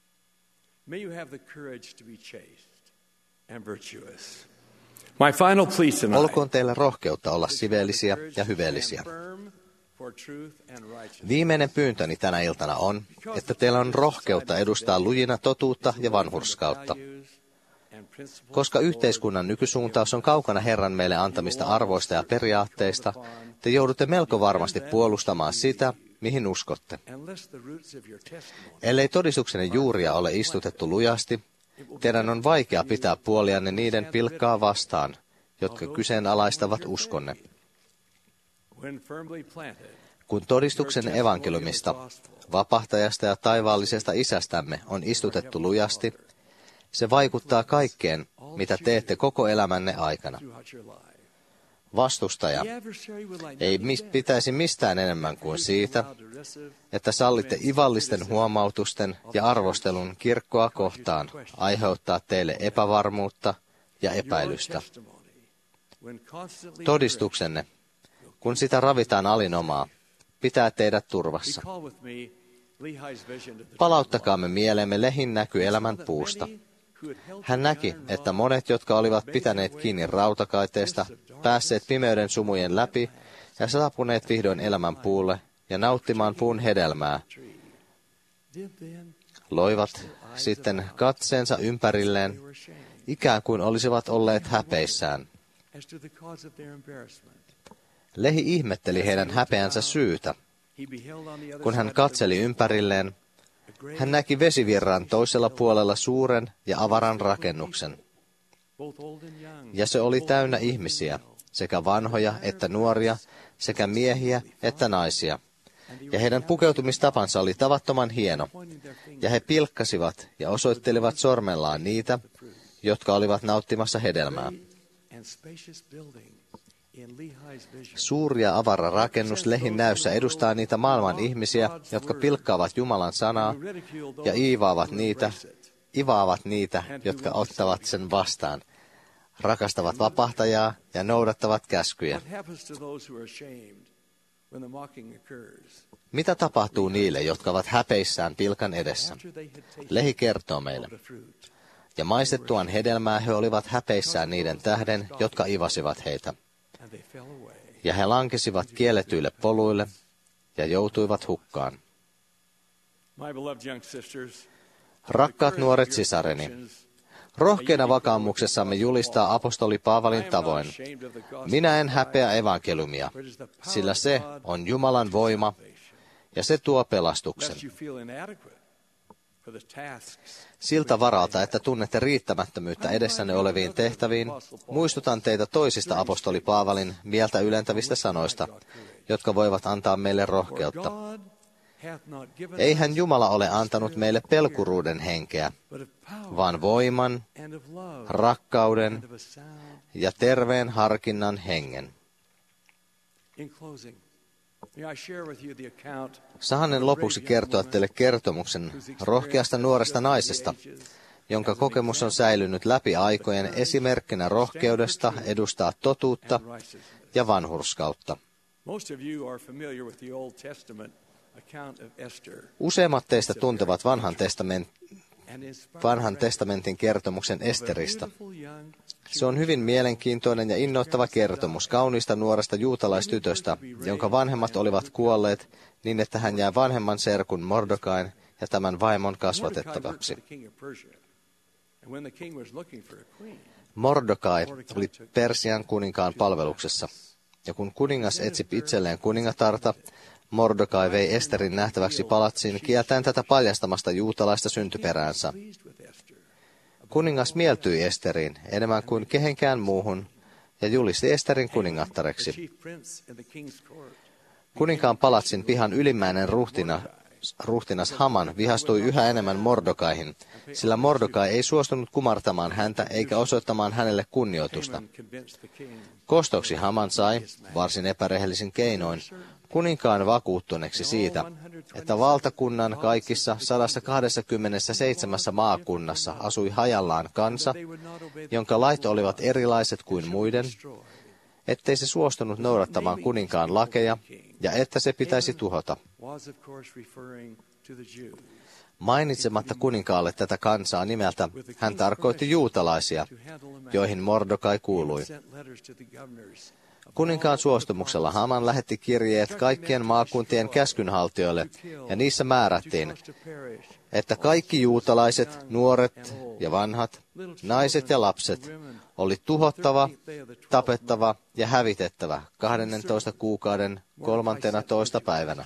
Olkoon teille rohkeutta olla siveellisiä ja hyveellisiä. Viimeinen pyyntöni tänä iltana on, että teillä on rohkeutta edustaa lujina totuutta ja vanhurskautta. Koska yhteiskunnan nykysuuntaus on kaukana Herran meille antamista arvoista ja periaatteista, te joudutte melko varmasti puolustamaan sitä, mihin uskotte. Ellei todistuksenne juuria ole istutettu lujasti, teidän on vaikea pitää puolianne niiden pilkkaa vastaan, jotka kyseenalaistavat uskonne. Kun todistuksen evankeliumista, vapahtajasta ja taivaallisesta isästämme on istutettu lujasti, se vaikuttaa kaikkeen, mitä teette koko elämänne aikana. Vastustaja ei mis- pitäisi mistään enemmän kuin siitä, että sallitte ivallisten huomautusten ja arvostelun kirkkoa kohtaan aiheuttaa teille epävarmuutta ja epäilystä. Todistuksenne, kun sitä ravitaan alinomaa, pitää teidät turvassa. Palauttakaamme mieleemme Lehin näky elämän puusta. Hän näki, että monet, jotka olivat pitäneet kiinni rautakaiteesta, päässeet pimeyden sumujen läpi ja saapuneet vihdoin elämän puulle ja nauttimaan puun hedelmää, loivat sitten katseensa ympärilleen, ikään kuin olisivat olleet häpeissään. Lehi ihmetteli heidän häpeänsä syytä. Kun hän katseli ympärilleen, hän näki vesivirran toisella puolella suuren ja avaran rakennuksen. Ja se oli täynnä ihmisiä, sekä vanhoja että nuoria, sekä miehiä että naisia. Ja heidän pukeutumistapansa oli tavattoman hieno, ja he pilkkasivat ja osoittelivat sormellaan niitä, jotka olivat nauttimassa hedelmää. Suuri ja avara rakennus Lehin näyssä edustaa niitä maailman ihmisiä, jotka pilkkaavat Jumalan sanaa ja iivaavat niitä, ivaavat niitä, jotka ottavat sen vastaan, rakastavat vapahtajaa ja noudattavat käskyjä. Mitä tapahtuu niille, jotka ovat häpeissään pilkan edessä? Lehi kertoo meille. Ja maistettuaan hedelmää he olivat häpeissään niiden tähden, jotka ivasivat heitä. Ja he lankesivat kielletyille poluille ja joutuivat hukkaan. Rakkaat nuoret sisareni, rohkeana vakaumuksessamme julistaa apostoli Paavalin tavoin. Minä en häpeä evankeliumia, sillä se on Jumalan voima ja se tuo pelastuksen. Siltä varalta, että tunnette riittämättömyyttä edessänne oleviin tehtäviin, muistutan teitä toisista apostoli Paavalin mieltä ylentävistä sanoista, jotka voivat antaa meille rohkeutta. Eihän Jumala ole antanut meille pelkuruuden henkeä, vaan voiman, rakkauden ja terveen harkinnan hengen. Sahanen lopuksi kertoa teille kertomuksen rohkeasta nuoresta naisesta, jonka kokemus on säilynyt läpi aikojen esimerkkinä rohkeudesta edustaa totuutta ja vanhurskautta. Useimmat teistä tuntevat vanhan, testament, vanhan testamentin kertomuksen Esteristä. Se on hyvin mielenkiintoinen ja innoittava kertomus kauniista nuoresta juutalaistytöstä, jonka vanhemmat olivat kuolleet niin, että hän jää vanhemman serkun Mordokain ja tämän vaimon kasvatettavaksi. Mordokai oli Persian kuninkaan palveluksessa, ja kun kuningas etsi itselleen kuningatarta, Mordokai vei Esterin nähtäväksi palatsiin kieltäen tätä paljastamasta juutalaista syntyperäänsä. Kuningas mieltyi Esteriin enemmän kuin kehenkään muuhun ja julisti Esterin kuningattareksi. Kuninkaan palatsin pihan ylimmäinen ruhtina, ruhtinas Haman vihastui yhä enemmän Mordokaihin, sillä Mordokai ei suostunut kumartamaan häntä eikä osoittamaan hänelle kunnioitusta. Kostoksi Haman sai, varsin epärehellisin keinoin, kuninkaan vakuuttuneeksi siitä, että valtakunnan kaikissa sata kaksikymmentäseitsemän maakunnassa asui hajallaan kansa, jonka lait olivat erilaiset kuin muiden, ettei se suostunut noudattamaan kuninkaan lakeja ja että se pitäisi tuhota. Mainitsematta kuninkaalle tätä kansaa nimeltä, hän tarkoitti juutalaisia, joihin Mordokai kuului. Kuninkaan suostumuksella Haman lähetti kirjeet kaikkien maakuntien käskynhaltijoille, ja niissä määrättiin, että kaikki juutalaiset, nuoret ja vanhat, naiset ja lapset oli tuhottava, tapettava ja hävitettävä kahdentoista kuukauden kolmantena toista päivänä.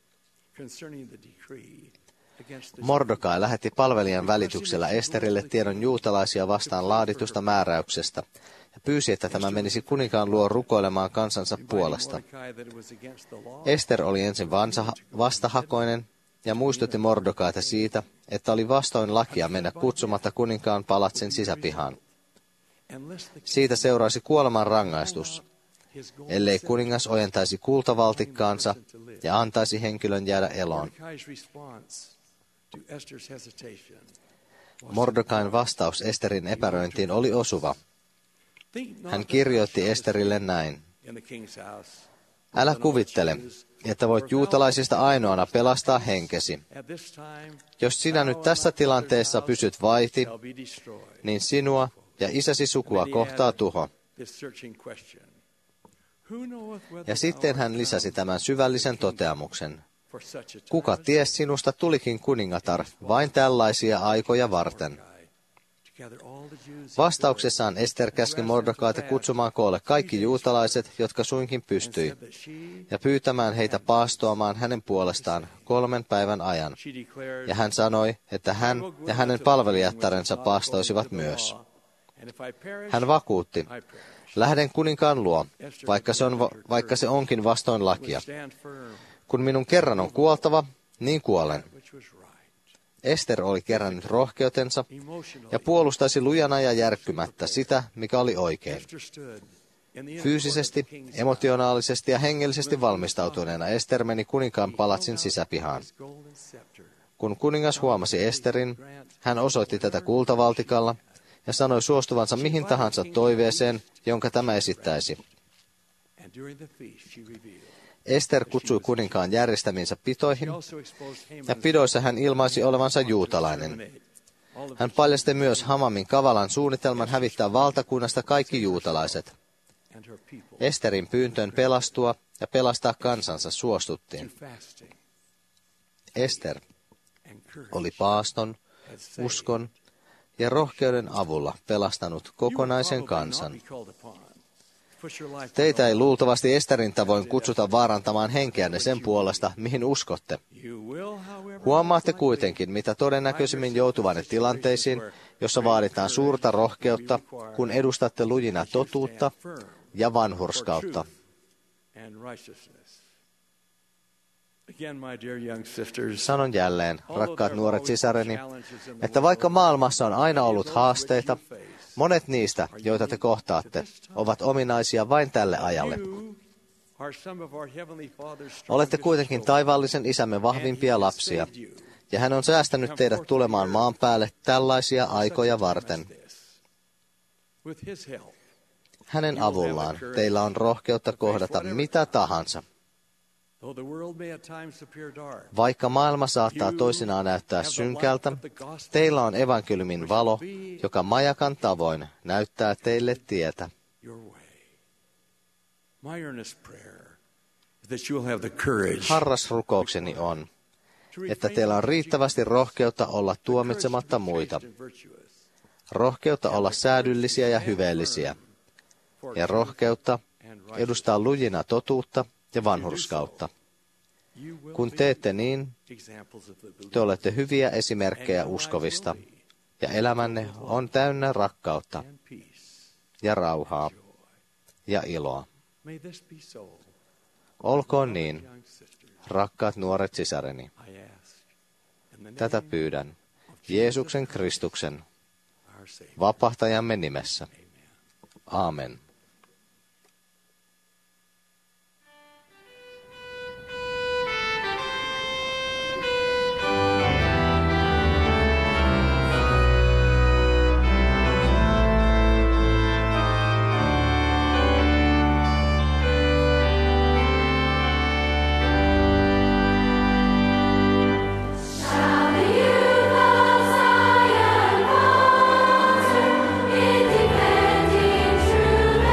Mordokai lähetti palvelijan välityksellä Esterille tiedon juutalaisia vastaan laaditusta määräyksestä ja pyysi, että tämä menisi kuninkaan luo rukoilemaan kansansa puolesta. Ester oli ensin vastahakoinen ja muistutti Mordokaita siitä, että oli vastoin lakia mennä kutsumatta kuninkaan palatsin sisäpihaan. Siitä seuraisi kuoleman rangaistus, ellei kuningas ojentaisi kultavaltikkaansa ja antaisi henkilön jäädä eloon. Mordokain vastaus Esterin epäröintiin oli osuva. Hän kirjoitti Esterille näin. Älä kuvittele, että voit juutalaisista ainoana pelastaa henkesi. Jos sinä nyt tässä tilanteessa pysyt vaiti, niin sinua ja isäsi sukua kohtaa tuho. Ja sitten hän lisäsi tämän syvällisen toteamuksen. Kuka ties sinusta tulikin kuningatar vain tällaisia aikoja varten? Vastauksessaan Ester käski Mordokaita kutsumaan koolle kaikki juutalaiset, jotka suinkin pystyi, ja pyytämään heitä paastoamaan hänen puolestaan kolmen päivän ajan. Ja hän sanoi, että hän ja hänen palvelijattarensa paastoisivat myös. Hän vakuutti, lähden kuninkaan luo, vaikka se, on, vaikka se onkin vastoin lakia. Kun minun kerran on kuoltava, niin kuolen. Ester oli kerännyt rohkeutensa ja puolustaisi lujana ja järkkymättä sitä, mikä oli oikein. Fyysisesti, emotionaalisesti ja hengellisesti valmistautuneena Ester meni kuninkaan palatsin sisäpihaan. Kun kuningas huomasi Esterin, hän osoitti tätä kultavaltikalla ja sanoi suostuvansa mihin tahansa toiveeseen, jonka tämä esittäisi. Ester kutsui kuninkaan järjestämiinsä pitoihin, ja pidoissa hän ilmaisi olevansa juutalainen. Hän paljasti myös Hamamin kavalan suunnitelman hävittää valtakunnasta kaikki juutalaiset. Esterin pyyntöön pelastua ja pelastaa kansansa suostuttiin. Ester oli paaston, uskon ja rohkeuden avulla pelastanut kokonaisen kansan. Teitä ei luultavasti Esterin tavoin kutsuta vaarantamaan henkeänne sen puolesta, mihin uskotte. Huomaatte kuitenkin, mitä todennäköisimmin joutuvanne tilanteisiin, jossa vaaditaan suurta rohkeutta, kun edustatte lujina totuutta ja vanhurskautta. Sanon jälleen, rakkaat nuoret sisareni, että vaikka maailmassa on aina ollut haasteita, monet niistä, joita te kohtaatte, ovat ominaisia vain tälle ajalle. Olette kuitenkin taivaallisen isämme vahvimpia lapsia, ja hän on säästänyt teidät tulemaan maan päälle tällaisia aikoja varten. Hänen avullaan teillä on rohkeutta kohdata mitä tahansa. Vaikka maailma saattaa toisinaan näyttää synkältä, teillä on evankeliumin valo, joka majakan tavoin näyttää teille tietä. Harras rukoukseni on, että teillä on riittävästi rohkeutta olla tuomitsematta muita, rohkeutta olla säädyllisiä ja hyveellisiä, ja rohkeutta edustaa lujina totuutta ja vanhurskautta. Kun teette niin, te olette hyviä esimerkkejä uskovista, ja elämänne on täynnä rakkautta ja rauhaa ja iloa. Olkoon niin, rakkaat nuoret sisareni. Tätä pyydän Jeesuksen Kristuksen, vapahtajamme nimessä. Aamen. True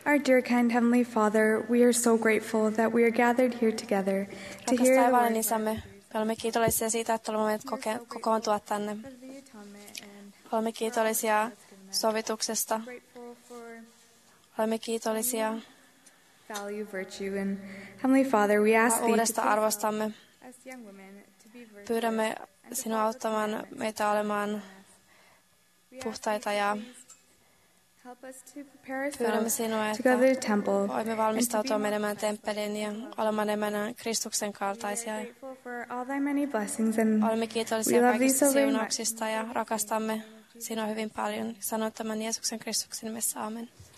Our dear kind Heavenly Father, we are so grateful that we are gathered here together to Rakas hear the taivaallinen word. isämme, me olemme kiitollisia siitä, että olemme voineet koke- kokoontua tänne. Olemme kiitollisia sovituksesta. Olemme kiitollisia Value virtue and Heavenly Father, we ask thee uudesta to arvostamme. as young women to be virtuous. Pyydämme sinua auttamaan meitä olemaan puhtaita ja Help us to prepare pyydämme ourselves sinua, to että go to the temple. voimme valmistautua menemään temppeliin ja olemaan enemmän Kristuksen kaltaisia. Grateful for all thy many blessings and Olemme we kiitollisia love thee kaikista so very much. siunauksista ja rakastamme sinua hyvin paljon. Sanon tämän Jeesuksen Kristuksen nimessä, amen.